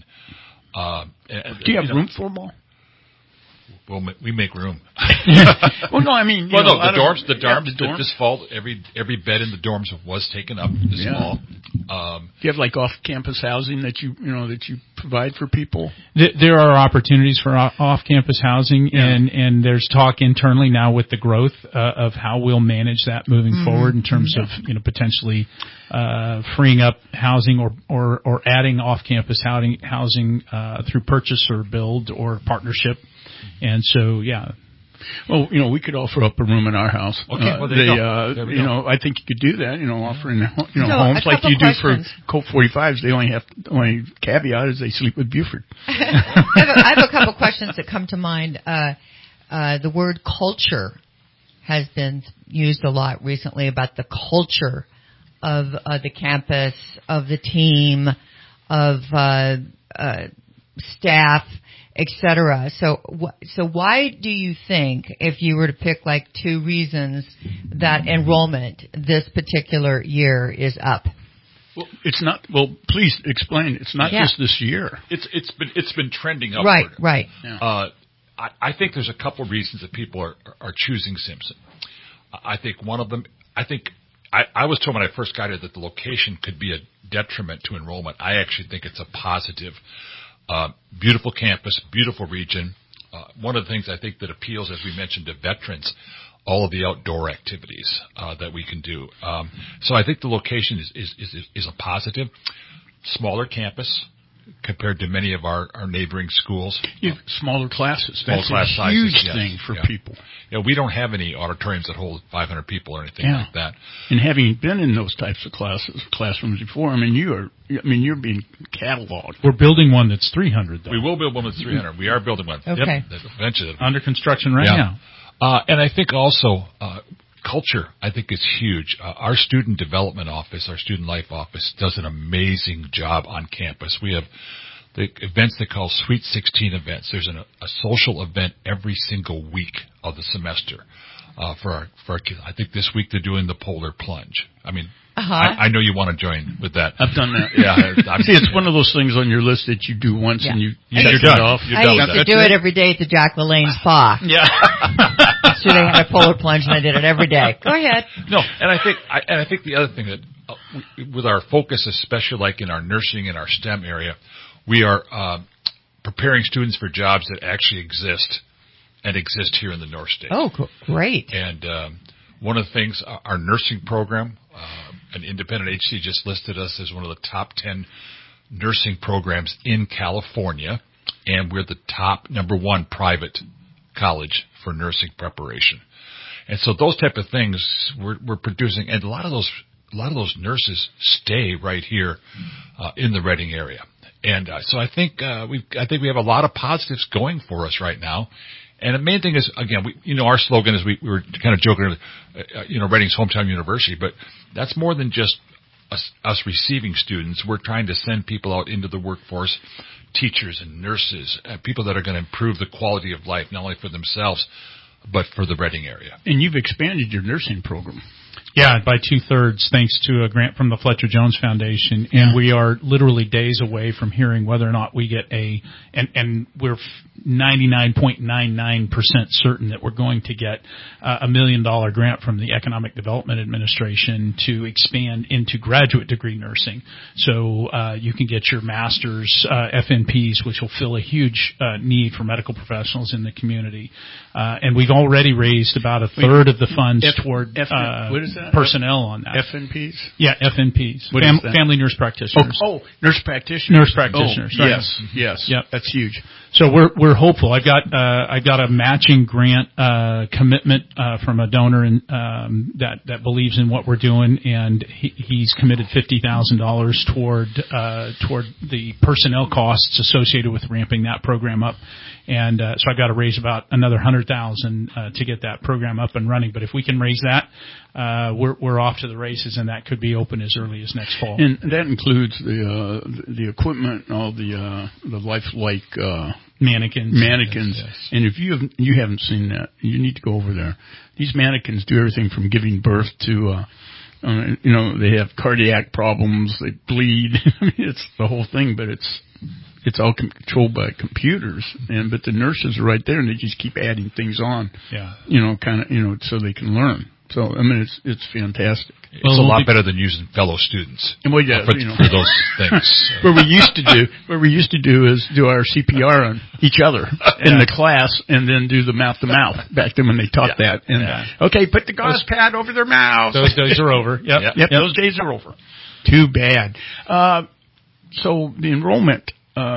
Do you have room for them all? Well, we make room. Well, no, I mean, the dorms this fall, every bed in the dorms was taken up this fall. Do you have like off-campus housing that you provide for people? There are opportunities for off-campus housing, and there's talk internally now with the growth of how we'll manage that moving forward in terms of potentially freeing up housing or adding off-campus housing through purchase or build or partnership. And so, yeah. Well, we could offer up a room in our house. Okay, well, there you go. I think you could do that, offering, homes like you do for Colt 45s. The only caveat is they sleep with Buford. I have a couple questions that come to mind. The word culture has been used a lot recently about the culture of the campus, of the team, of staff, etc. So why do you think, if you were to pick like two reasons, that enrollment this particular year is up? Well, it's not. Well, please explain. It's not just this year. It's been trending upward. Right. Yeah. I think there's a couple of reasons that people are choosing Simpson. I think one of them. I was told when I first got here that the location could be a detriment to enrollment. I actually think it's a positive. Beautiful campus, beautiful region. One of the things I think that appeals, as we mentioned, to veterans, all of the outdoor activities that we can do. So I think the location is a positive. Smaller campus compared to many of our neighboring schools. Smaller classes. That's class a huge sizes, thing for people. Yeah, we don't have any auditoriums that hold 500 people or anything like that. And having been in those types of classrooms before, you're being cataloged. We're building one that's 300, though. We will build one that's 300. We are building one. Okay. Yep, eventually. Under construction now. And I think also culture, I think, is huge. Our student development office, our student life office, does an amazing job on campus. We have the events they call Sweet 16 events. There's a social event every single week of the semester. for our kids. I think this week they're doing the polar plunge. I mean, I know you want to join with that. I've done that. Yeah. See, it's one of those things on your list that you do once and you're done. Off. I used to do it every day at the Jack LaLanne Spa. Yeah. So they had a polar plunge, and I did it every day. Go ahead. No, and I think the other thing that with our focus, especially like in our nursing and our STEM area, we are preparing students for jobs that actually exist here in the North State. Oh, great! And one of the things, our nursing program, an independent agency just listed us as one of the top 10 nursing programs in California, and we're the top #1 private college for nursing preparation. And so those type of things we're producing, and a lot of those nurses stay right here in the Reading area. And so I think we have a lot of positives going for us right now. And the main thing is, again, our slogan is we were kind of joking, Reading's hometown university, but that's more than just us receiving students. We're trying to send people out into the workforce, teachers and nurses, people that are going to improve the quality of life, not only for themselves, but for the Reading area. And you've expanded your nursing program. Yeah, by 2/3, thanks to a grant from the Fletcher Jones Foundation. And we are literally days away from hearing whether or not we get and we're 99.99% certain that we're going to get $1 million grant from the Economic Development Administration to expand into graduate degree nursing. So you can get your master's FNPs, which will fill a huge need for medical professionals in the community. And we've already raised about 1/3 of the funds toward what is that? Personnel on that. FNPs? Yeah, FNPs. What is that? Family nurse practitioners. Oh, nurse practitioners. Nurse practitioners. Oh, right. Yes. Yep. That's huge. So we're hopeful. I've got a matching grant commitment from a donor that believes in what we're doing, and he's committed $50,000 toward the personnel costs associated with ramping that program up. And so I've got to raise about another $100,000 to get that program up and running. But if we can raise that, we're off to the races, and that could be open as early as next fall. And that includes the equipment, all the lifelike mannequins. Yes. And if you haven't seen that, you need to go over there. These mannequins do everything from giving birth to they have cardiac problems, they bleed. I mean, it's the whole thing, but it's all controlled by computers, but the nurses are right there, and they just keep adding things on. Yeah. So they can learn. So I mean, it's fantastic. It's a lot better than using fellow students for those things. What we used to do is do our CPR on each other in the class, and then do the mouth to mouth back then when they taught that. And okay, put the gauze pad over their mouth. Those days are over. Yep. Those days are over. Too bad. So the enrollment,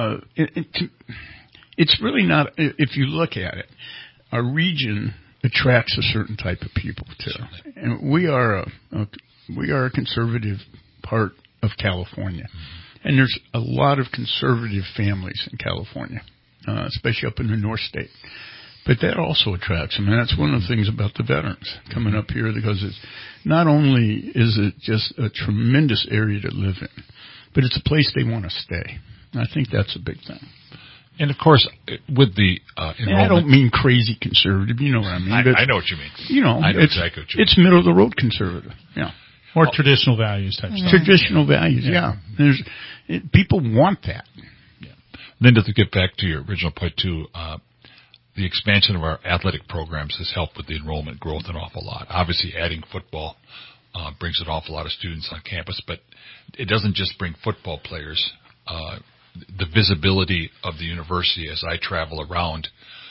it's really not. If you look at it, our region attracts a certain type of people too, and we are a conservative part of California, and there's a lot of conservative families in California, especially up in the North State. But that also attracts them, and that's one of the things about the veterans coming up here, because it's not only is it just a tremendous area to live in, but it's a place they want to stay. And I think that's a big thing. And of course, with the enrollment, I don't mean crazy conservative. You know what I mean? I know what you mean. I know exactly what you mean. It's middle of the road conservative. Yeah. Or traditional values type stuff. Traditional values. Yeah. People want that. Yeah. Linda, to get back to your original point too, the expansion of our athletic programs has helped with the enrollment growth an awful lot. Obviously, adding football brings an awful lot of students on campus, but it doesn't just bring football players. The visibility of the university as I travel around,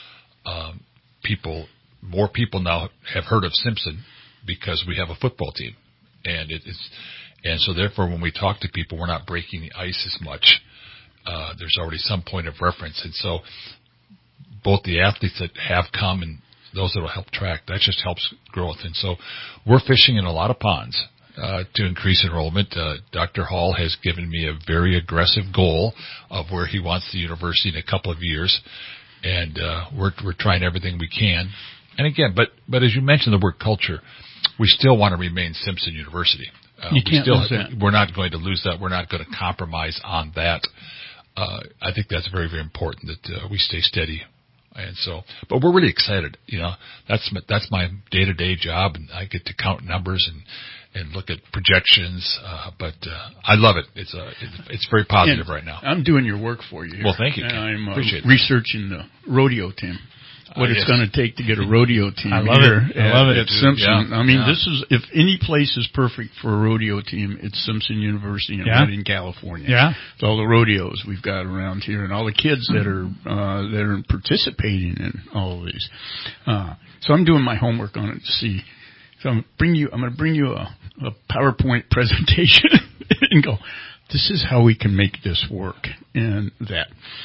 more people now have heard of Simpson because we have a football team, and so therefore when we talk to people, we're not breaking the ice as much. There's already some point of reference, and so both the athletes that have come and those that will help track, that just helps growth. And so we're fishing in a lot of ponds to increase enrollment. Dr. Hall has given me a very aggressive goal of where he wants the university in a couple of years, and we're trying everything we can. And again, but as you mentioned the word culture, we still want to remain Simpson University. You can't lose that. We're not going to lose that. We're not going to compromise on that. I think that's very, very important that we stay steady And so, but we're really excited. That's my day-to-day job, and I get to count numbers and look at projections. But I love it. It's very positive right now. I'm doing your work for you here. Well, thank you. And I'm Appreciate researching the rodeo team. What it's going to take to get a rodeo team I love it at Simpson. Yeah, I mean, this is, if any place is perfect for a rodeo team, it's Simpson University in Redding, California. Yeah. With all the rodeos we've got around here and all the kids that are participating in all of these. So I'm doing my homework on it to see. So I'm going to bring you a PowerPoint presentation and go, this is how we can make this work. And that.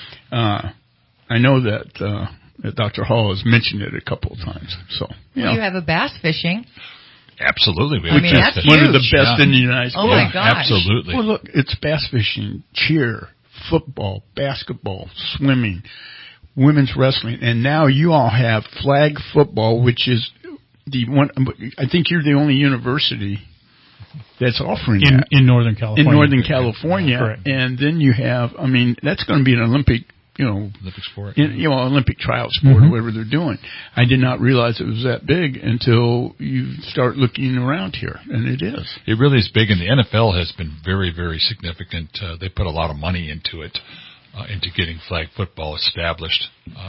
I know that Dr. Hall has mentioned it a couple of times. So you have a bass fishing. Absolutely. That's one of the best in the United States. Oh, my gosh. Absolutely. Well, look, it's bass fishing, cheer, football, basketball, swimming, women's wrestling, and now you all have flag football, which is the one. I think you're the only university that's offering that. In Northern California. In Northern California. Correct. And then you have, that's going to be an Olympic sport. Olympic trial sport or whatever they're doing. I did not realize it was that big until you start looking around here, and it is. It really is big, and the NFL has been very, very significant. They put a lot of money into it, into getting flag football established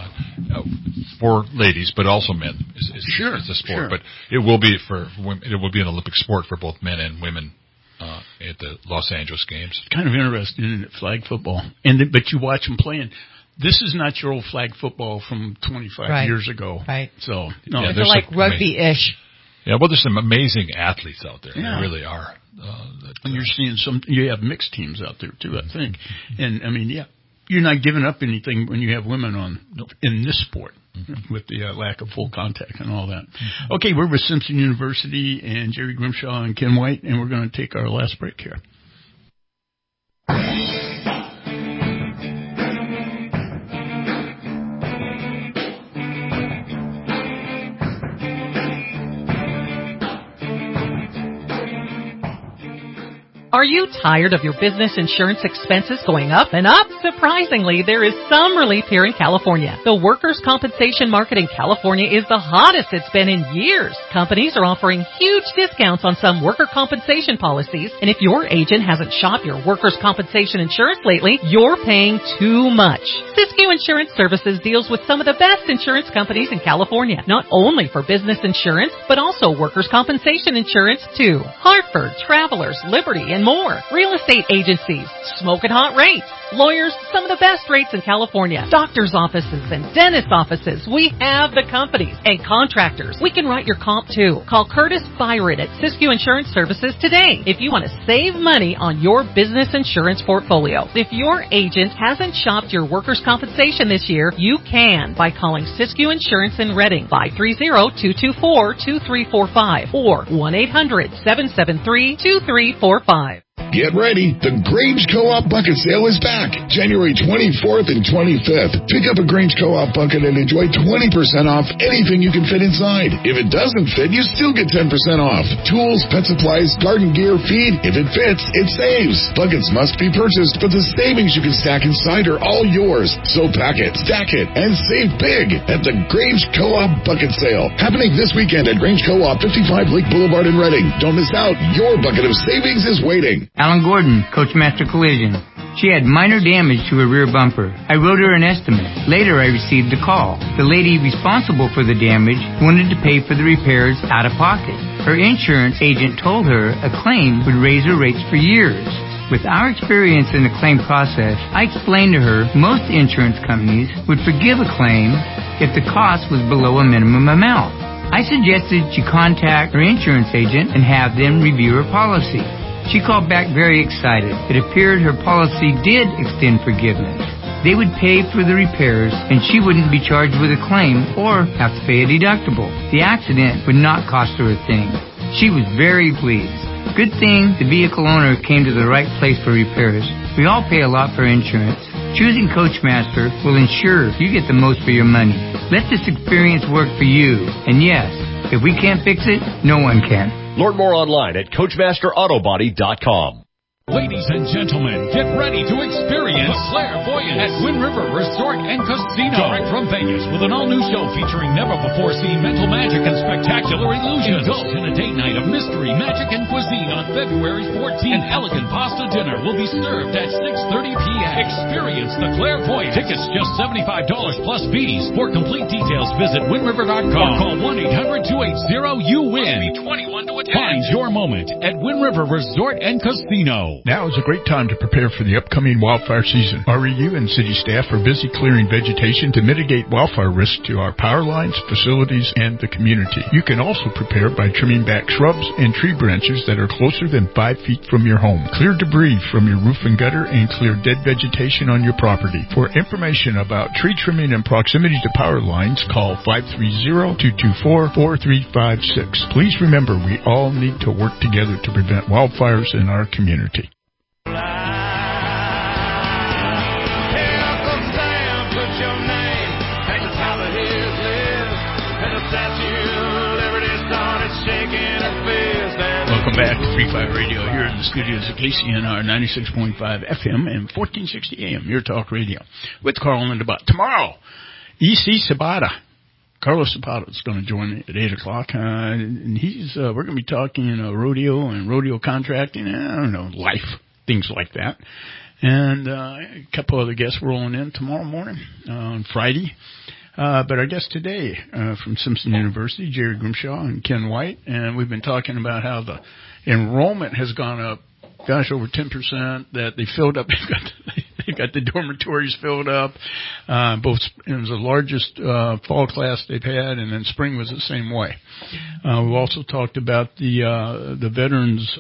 for ladies, but also men. Is a sport, sure. But it will be for women. It will be an Olympic sport for both men and women. At the Los Angeles Games. It's kind of interesting, isn't it, flag football? But you watch them playing. This is not your old flag football from 25 years ago. Right. So, it's like rugby-ish. Yeah, well, there's some amazing athletes out there. Yeah. There really are. And you're seeing you have mixed teams out there, too, I think. And, you're not giving up anything when you have women in this sport. With the lack of full contact and all that. Okay, we're with Simpson University and Jerry Grimshaw and Ken White, and we're going to take our last break here. Are you tired of your business insurance expenses going up and up? Surprisingly, there is some relief here in California. The workers' compensation market in California is the hottest it's been in years. Companies are offering huge discounts on some worker compensation policies, and if your agent hasn't shopped your workers' compensation insurance lately, you're paying too much. Siskiyou Insurance Services deals with some of the best insurance companies in California, not only for business insurance, but also workers' compensation insurance too. Hartford, Travelers, Liberty, and more. Real estate agencies, smoking hot rates. Lawyers, some of the best rates in California. Doctors' offices and dentist offices. We have the companies. And contractors. We can write your comp too. Call Curtis Byron at Siskiyou Insurance Services today if you want to save money on your business insurance portfolio. If your agent hasn't shopped your workers' compensation this year, you can by calling Siskiyou Insurance in Redding, 530-224-2345 or 1-800-773-2345. Get ready. The Grange Co-op Bucket Sale is back. January 24th and 25th. Pick up a Grange Co-op bucket and enjoy 20% off anything you can fit inside. If it doesn't fit, you still get 10% off. Tools, pet supplies, garden gear, feed. If it fits, it saves. Buckets must be purchased, but the savings you can stack inside are all yours. So pack it, stack it, and save big at the Grange Co-op Bucket Sale. Happening this weekend at Grange Co-op, 55 Lake Boulevard in Redding. Don't miss out. Your bucket of savings is waiting. Alan Gordon, Coachmaster Collision. She had minor damage to her rear bumper. I wrote her an estimate. Later, I received a call. The lady responsible for the damage wanted to pay for the repairs out of pocket. Her insurance agent told her a claim would raise her rates for years. With our experience in the claim process, I explained to her most insurance companies would forgive a claim if the cost was below a minimum amount. I suggested she contact her insurance agent and have them review her policy. She called back very excited. It appeared her policy did extend forgiveness. They would pay for the repairs, and she wouldn't be charged with a claim or have to pay a deductible. The accident would not cost her a thing. She was very pleased. Good thing the vehicle owner came to the right place for repairs. We all pay a lot for insurance. Choosing Coachmaster will ensure you get the most for your money. Let this experience work for you. And yes, if we can't fix it, no one can. Learn more online at CoachmasterAutobody.com. Ladies and gentlemen, get ready to experience the Clairvoyance at Wind River Resort and Casino. Direct from Vegas with an all-new show featuring never-before-seen mental magic and spectacular illusions. Indulge in a date night of mystery, magic, and cuisine on February 14th. An elegant pasta dinner will be served at 6:30 p.m. Experience the Clairvoyance. Tickets just $75 plus fees. For complete details, visit windriver.com or call 1-800-280-YOU-WIN. Be 21 to attend. Find your moment at Wind River Resort and Casino. Now is a great time to prepare for the upcoming wildfire season. REU and city staff are busy clearing vegetation to mitigate wildfire risk to our power lines, facilities, and the community. You can also prepare by trimming back shrubs and tree branches that are closer than 5 feet from your home. Clear debris from your roof and gutter and clear dead vegetation on your property. For information about tree trimming and proximity to power lines, call 530-224-4356. Please remember, we all need to work together to prevent wildfires in our community. Welcome back to Free Fire Radio here in the studios of KCNR 96.5 FM and 1460 AM, your talk radio, with Carl and Debat. Tomorrow, E.C. Sabata. Carlos Zapata is going to join me at 8 o'clock, and we're going to be talking rodeo and rodeo contracting, and I don't know, life, things like that. And a couple other guests rolling in tomorrow morning on Friday. But our guest today from Simpson University, Jerry Grimshaw and Ken White, and we've been talking about how the enrollment has gone up, over 10%, that they filled up. They got the dormitories filled up. It was the largest fall class they've had, and then spring was the same way. We've also talked about the Veterans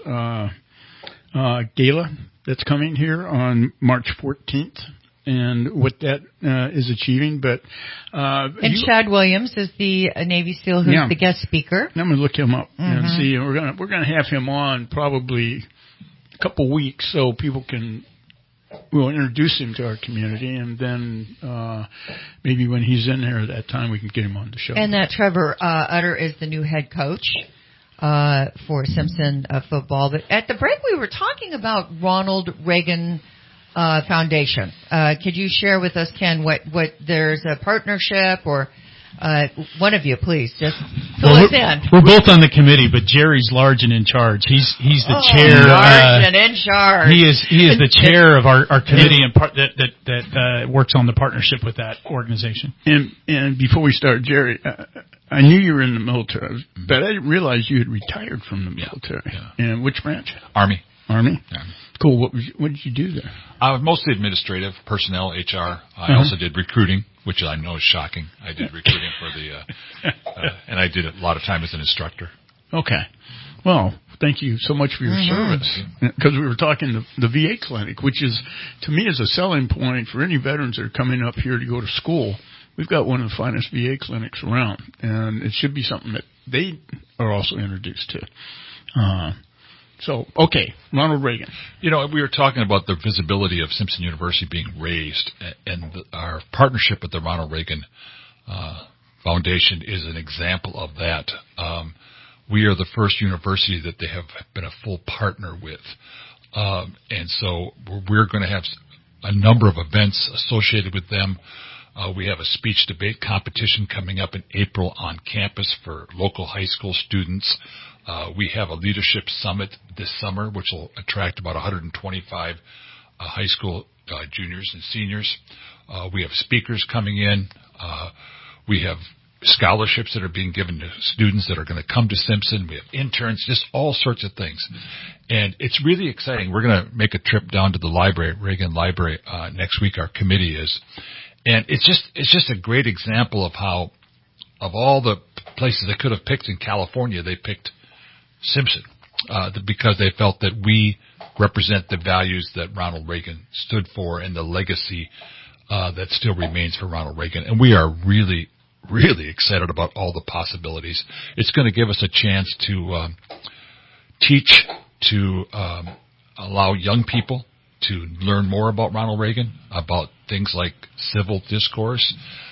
Gala that's coming here on March 14th. And what that is achieving, but and Chad Williams is the Navy SEAL who's the guest speaker. I'm going to look him up and see. And we're gonna have him on probably a couple weeks so people we'll introduce him to our community, and then maybe when he's in there at that time we can get him on the show. And that Trevor Utter is the new head coach for Simpson football. But at the break we were talking about Ronald Reagan Foundation. Could you share with us, Ken, what there's a partnership or one of you, please, just fill us in. We're both on the committee, but Jerry's large and in charge. He's the chair. Large and in charge. He is the chair of our committee and that works on the partnership with that organization. And before we start, Jerry, I knew you were in the military, but I didn't realize you had retired from the military. Yeah. And which branch? Army. Yeah. Cool. What did you do there? Mostly administrative, personnel, HR. I also did recruiting, which I know is shocking. I did recruiting for and I did a lot of time as an instructor. Okay. Well, thank you so much for your service. Because we were talking the VA clinic, which is, to me, is a selling point for any veterans that are coming up here to go to school. We've got one of the finest VA clinics around, and it should be something that they are also introduced to. So, okay, Ronald Reagan. We were talking about the visibility of Simpson University being raised, and our partnership with the Ronald Reagan Foundation is an example of that. We are the first university that they have been a full partner with. And so we're going to have a number of events associated with them. We have a speech debate competition coming up in April on campus for local high school students. We have a leadership summit this summer, which will attract about 125 high school juniors and seniors. We have speakers coming in. We have scholarships that are being given to students that are going to come to Simpson. We have interns, just all sorts of things. And it's really exciting. We're going to make a trip down to the library, Reagan Library, next week. Our committee is. And it's just a great example of how, of all the places they could have picked in California, they picked Simpson, because they felt that we represent the values that Ronald Reagan stood for and the legacy that still remains for Ronald Reagan. And we are really, really excited about all the possibilities. It's going to give us a chance to teach, to allow young people to learn more about Ronald Reagan, about things like civil discourse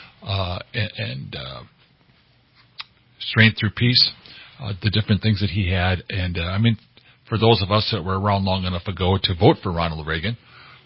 and strength through peace. The different things that he had. And, for those of us that were around long enough ago to vote for Ronald Reagan,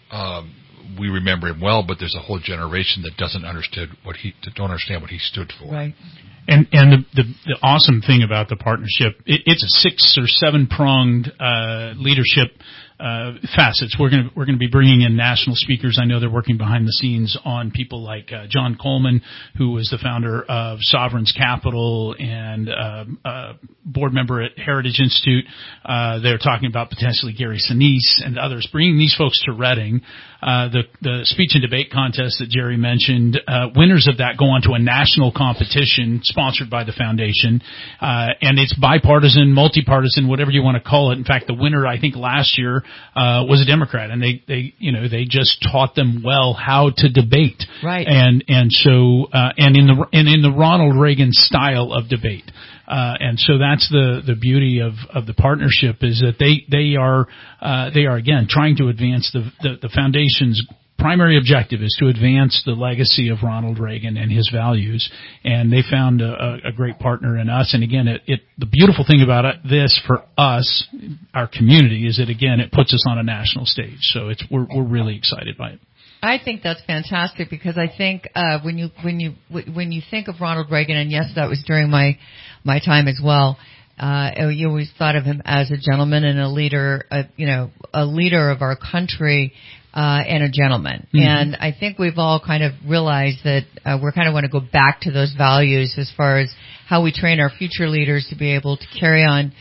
we remember him well, but there's a whole generation that don't understand what he stood for. Right. And the awesome thing about the partnership, it's a 6 or 7 pronged leadership facets. We're going to be bringing in national speakers. I know they're working behind the scenes on people like John Coleman, who was the founder of Sovereign's Capital and board member at Heritage Institute. They're talking about potentially Gary Sinise and others, bringing these folks to Reading. The speech and debate contest that Jerry mentioned, winners of that go on to a national competition sponsored by the foundation, and it's bipartisan, multi-partisan, whatever you want to call it. In fact, the winner, I think last year, was a Democrat, and they just taught them well how to debate, right? And so in the Ronald Reagan style of debate. And so that's the beauty of the partnership, is that they are again trying to advance the foundation's primary objective is to advance the legacy of Ronald Reagan and his values, and they found a great partner in us. And again, the beautiful thing about this for us, our community, is that again it puts us on a national stage. So we're really excited by it. I think that's fantastic, because I think when you think of Ronald Reagan, and yes, that was during my time as well. You always thought of him as a gentleman and a leader, a leader of our country, and a gentleman. Mm-hmm. And I think we've all kind of realized that we kind of want to go back to those values as far as how we train our future leaders to be able to carry on,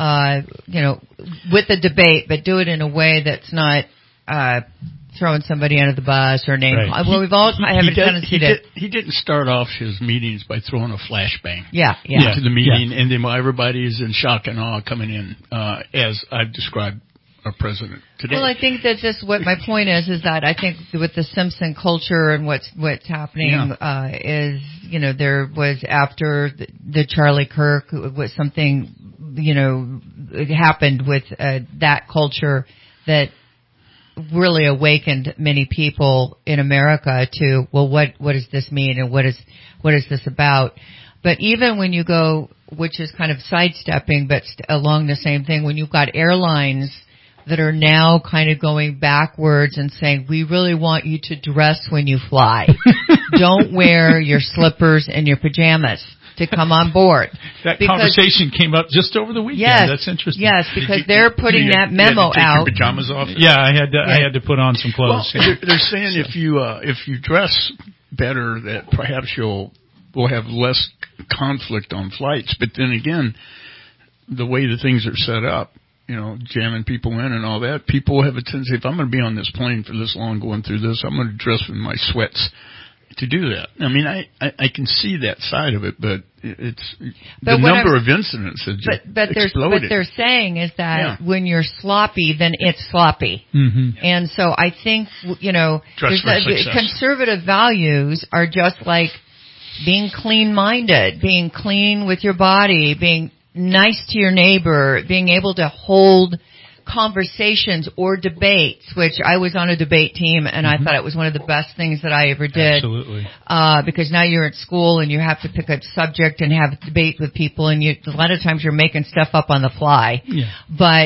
with the debate, but do it in a way that's not throwing somebody under the bus or name. Right. Well, we've all have a tendency to. He didn't start off his meetings by throwing a flashbang. Yeah. To the meeting, and then everybody is in shock and awe coming in, as I've described our president today. Well, I think that just what my point is that I think with the Simpson culture and what's happening is, there was after the Charlie Kirk was something, it happened with that culture that really awakened many people in America to, well, what does this mean, and what is this about? But even when you go, which is kind of sidestepping, but along the same thing, when you've got airlines that are now kind of going backwards and saying, we really want you to dress when you fly. Don't wear your slippers and your pajamas to come on board. That conversation came up just over the weekend. Yes, that's interesting. Yes, because they're putting that memo out. Your pajamas off. Yeah, I had to put on some clothes. Well, they're saying if you dress better, that perhaps we'll have less conflict on flights. But then again, the way the things are set up, jamming people in and all that, people have a tendency, if I'm going to be on this plane for this long going through this, I'm going to dress in my sweats to do that. I mean, I can see that side of it, but the number of incidents has just exploded. What they're saying is that when you're sloppy, then it's sloppy. Mm-hmm. And so I think, conservative values are just like being clean-minded, being clean with your body, being nice to your neighbor, being able to hold conversations or debates, which I was on a debate team, and I thought it was one of the best things that I ever did. Absolutely. Because now you're at school and you have to pick a subject and have a debate with people, and a lot of times you're making stuff up on the fly. Yeah. But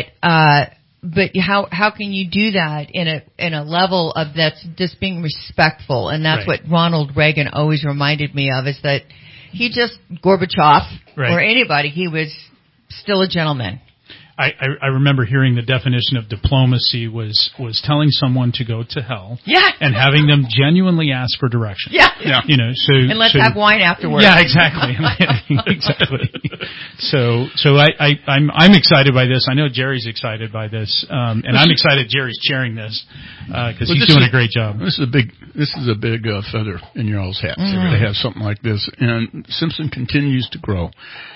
how can you do that in a level of that's just being respectful? And that's what Ronald Reagan always reminded me of, is that he just, Gorbachev or anybody, he was still a gentleman. I remember hearing the definition of diplomacy was telling someone to go to hell, and having them genuinely ask for directions. And let's have wine afterwards. Yeah, exactly, exactly. So I'm excited by this. I know Jerry's excited by this, and I'm excited Jerry's chairing this because he's doing a great job. This is a big feather in your all's hat to have something like this, and Simpson continues to grow.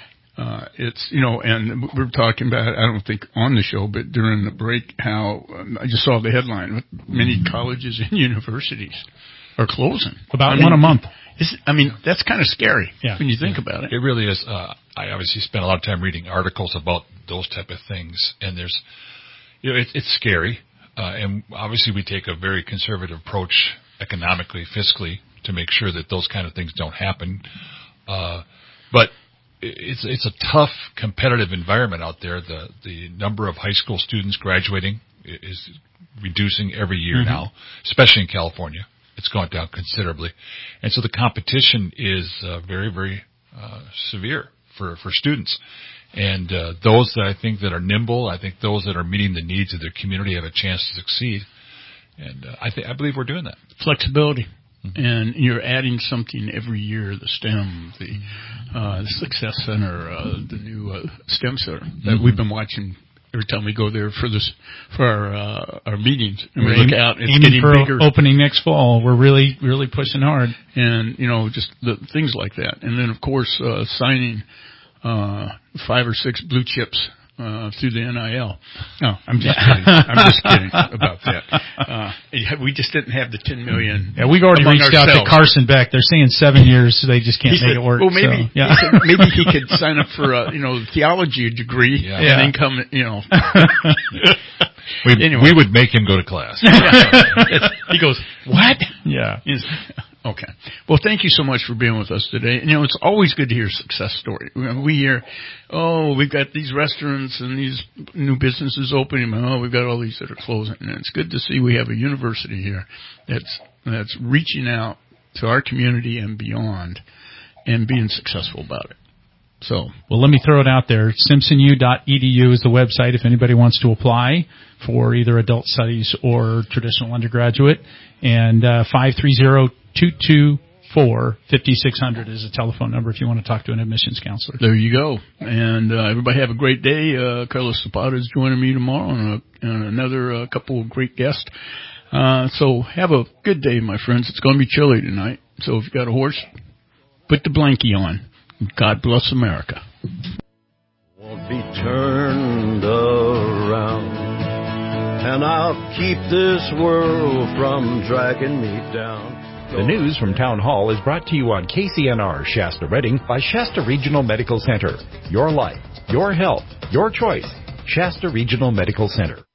And we were talking about, I don't think on the show, but during the break, how I just saw the headline, many colleges and universities are closing. About one a month. That's kind of scary when you think about it. It really is. I obviously spent a lot of time reading articles about those type of things, and there's, it's scary. And obviously we take a very conservative approach economically, fiscally, to make sure that those kind of things don't happen. But it's a tough competitive environment out there. The number of high school students graduating is reducing every year now, especially in California. It's gone down considerably. And so the competition is very, very severe for students. And those that I think that are nimble, I think those that are meeting the needs of their community have a chance to succeed. And I believe we're doing that. Flexibility. And you're adding something every year, the STEM, the Success Center, the new STEM Center that we've been watching every time we go there for our meetings. And we look out, it's getting bigger. Opening next fall. We're really, really pushing hard. And, just the things like that. And then, of course, signing 5 or 6 blue chips through the NIL. No, I'm just kidding. I'm just kidding about that. We just didn't have the $10 million. Yeah, we've already reached out to Carson Beck. They're saying 7 years, so they just can't make it work. Well, maybe maybe he could sign up for a theology degree and then come. We would make him go to class. He goes, what? Yeah. Okay. Well, thank you so much for being with us today. It's always good to hear a success story. We hear, we've got these restaurants and these new businesses opening. We've got all these that are closing. And it's good to see we have a university here that's reaching out to our community and beyond and being successful about it. So, well, let me throw it out there. SimpsonU.edu is the website if anybody wants to apply for either adult studies or traditional undergraduate. And 530-224-5600 is a telephone number if you want to talk to an admissions counselor. There you go. And everybody have a great day. Carlos Zapata is joining me tomorrow and another couple of great guests. So have a good day, my friends. It's going to be chilly tonight. So if you got a horse, put the blankie on. God bless America. Won't be turned around, and I'll keep this world from dragging me down. The news from Town Hall is brought to you on KCNR Shasta Redding by Shasta Regional Medical Center. Your life, your health, your choice. Shasta Regional Medical Center.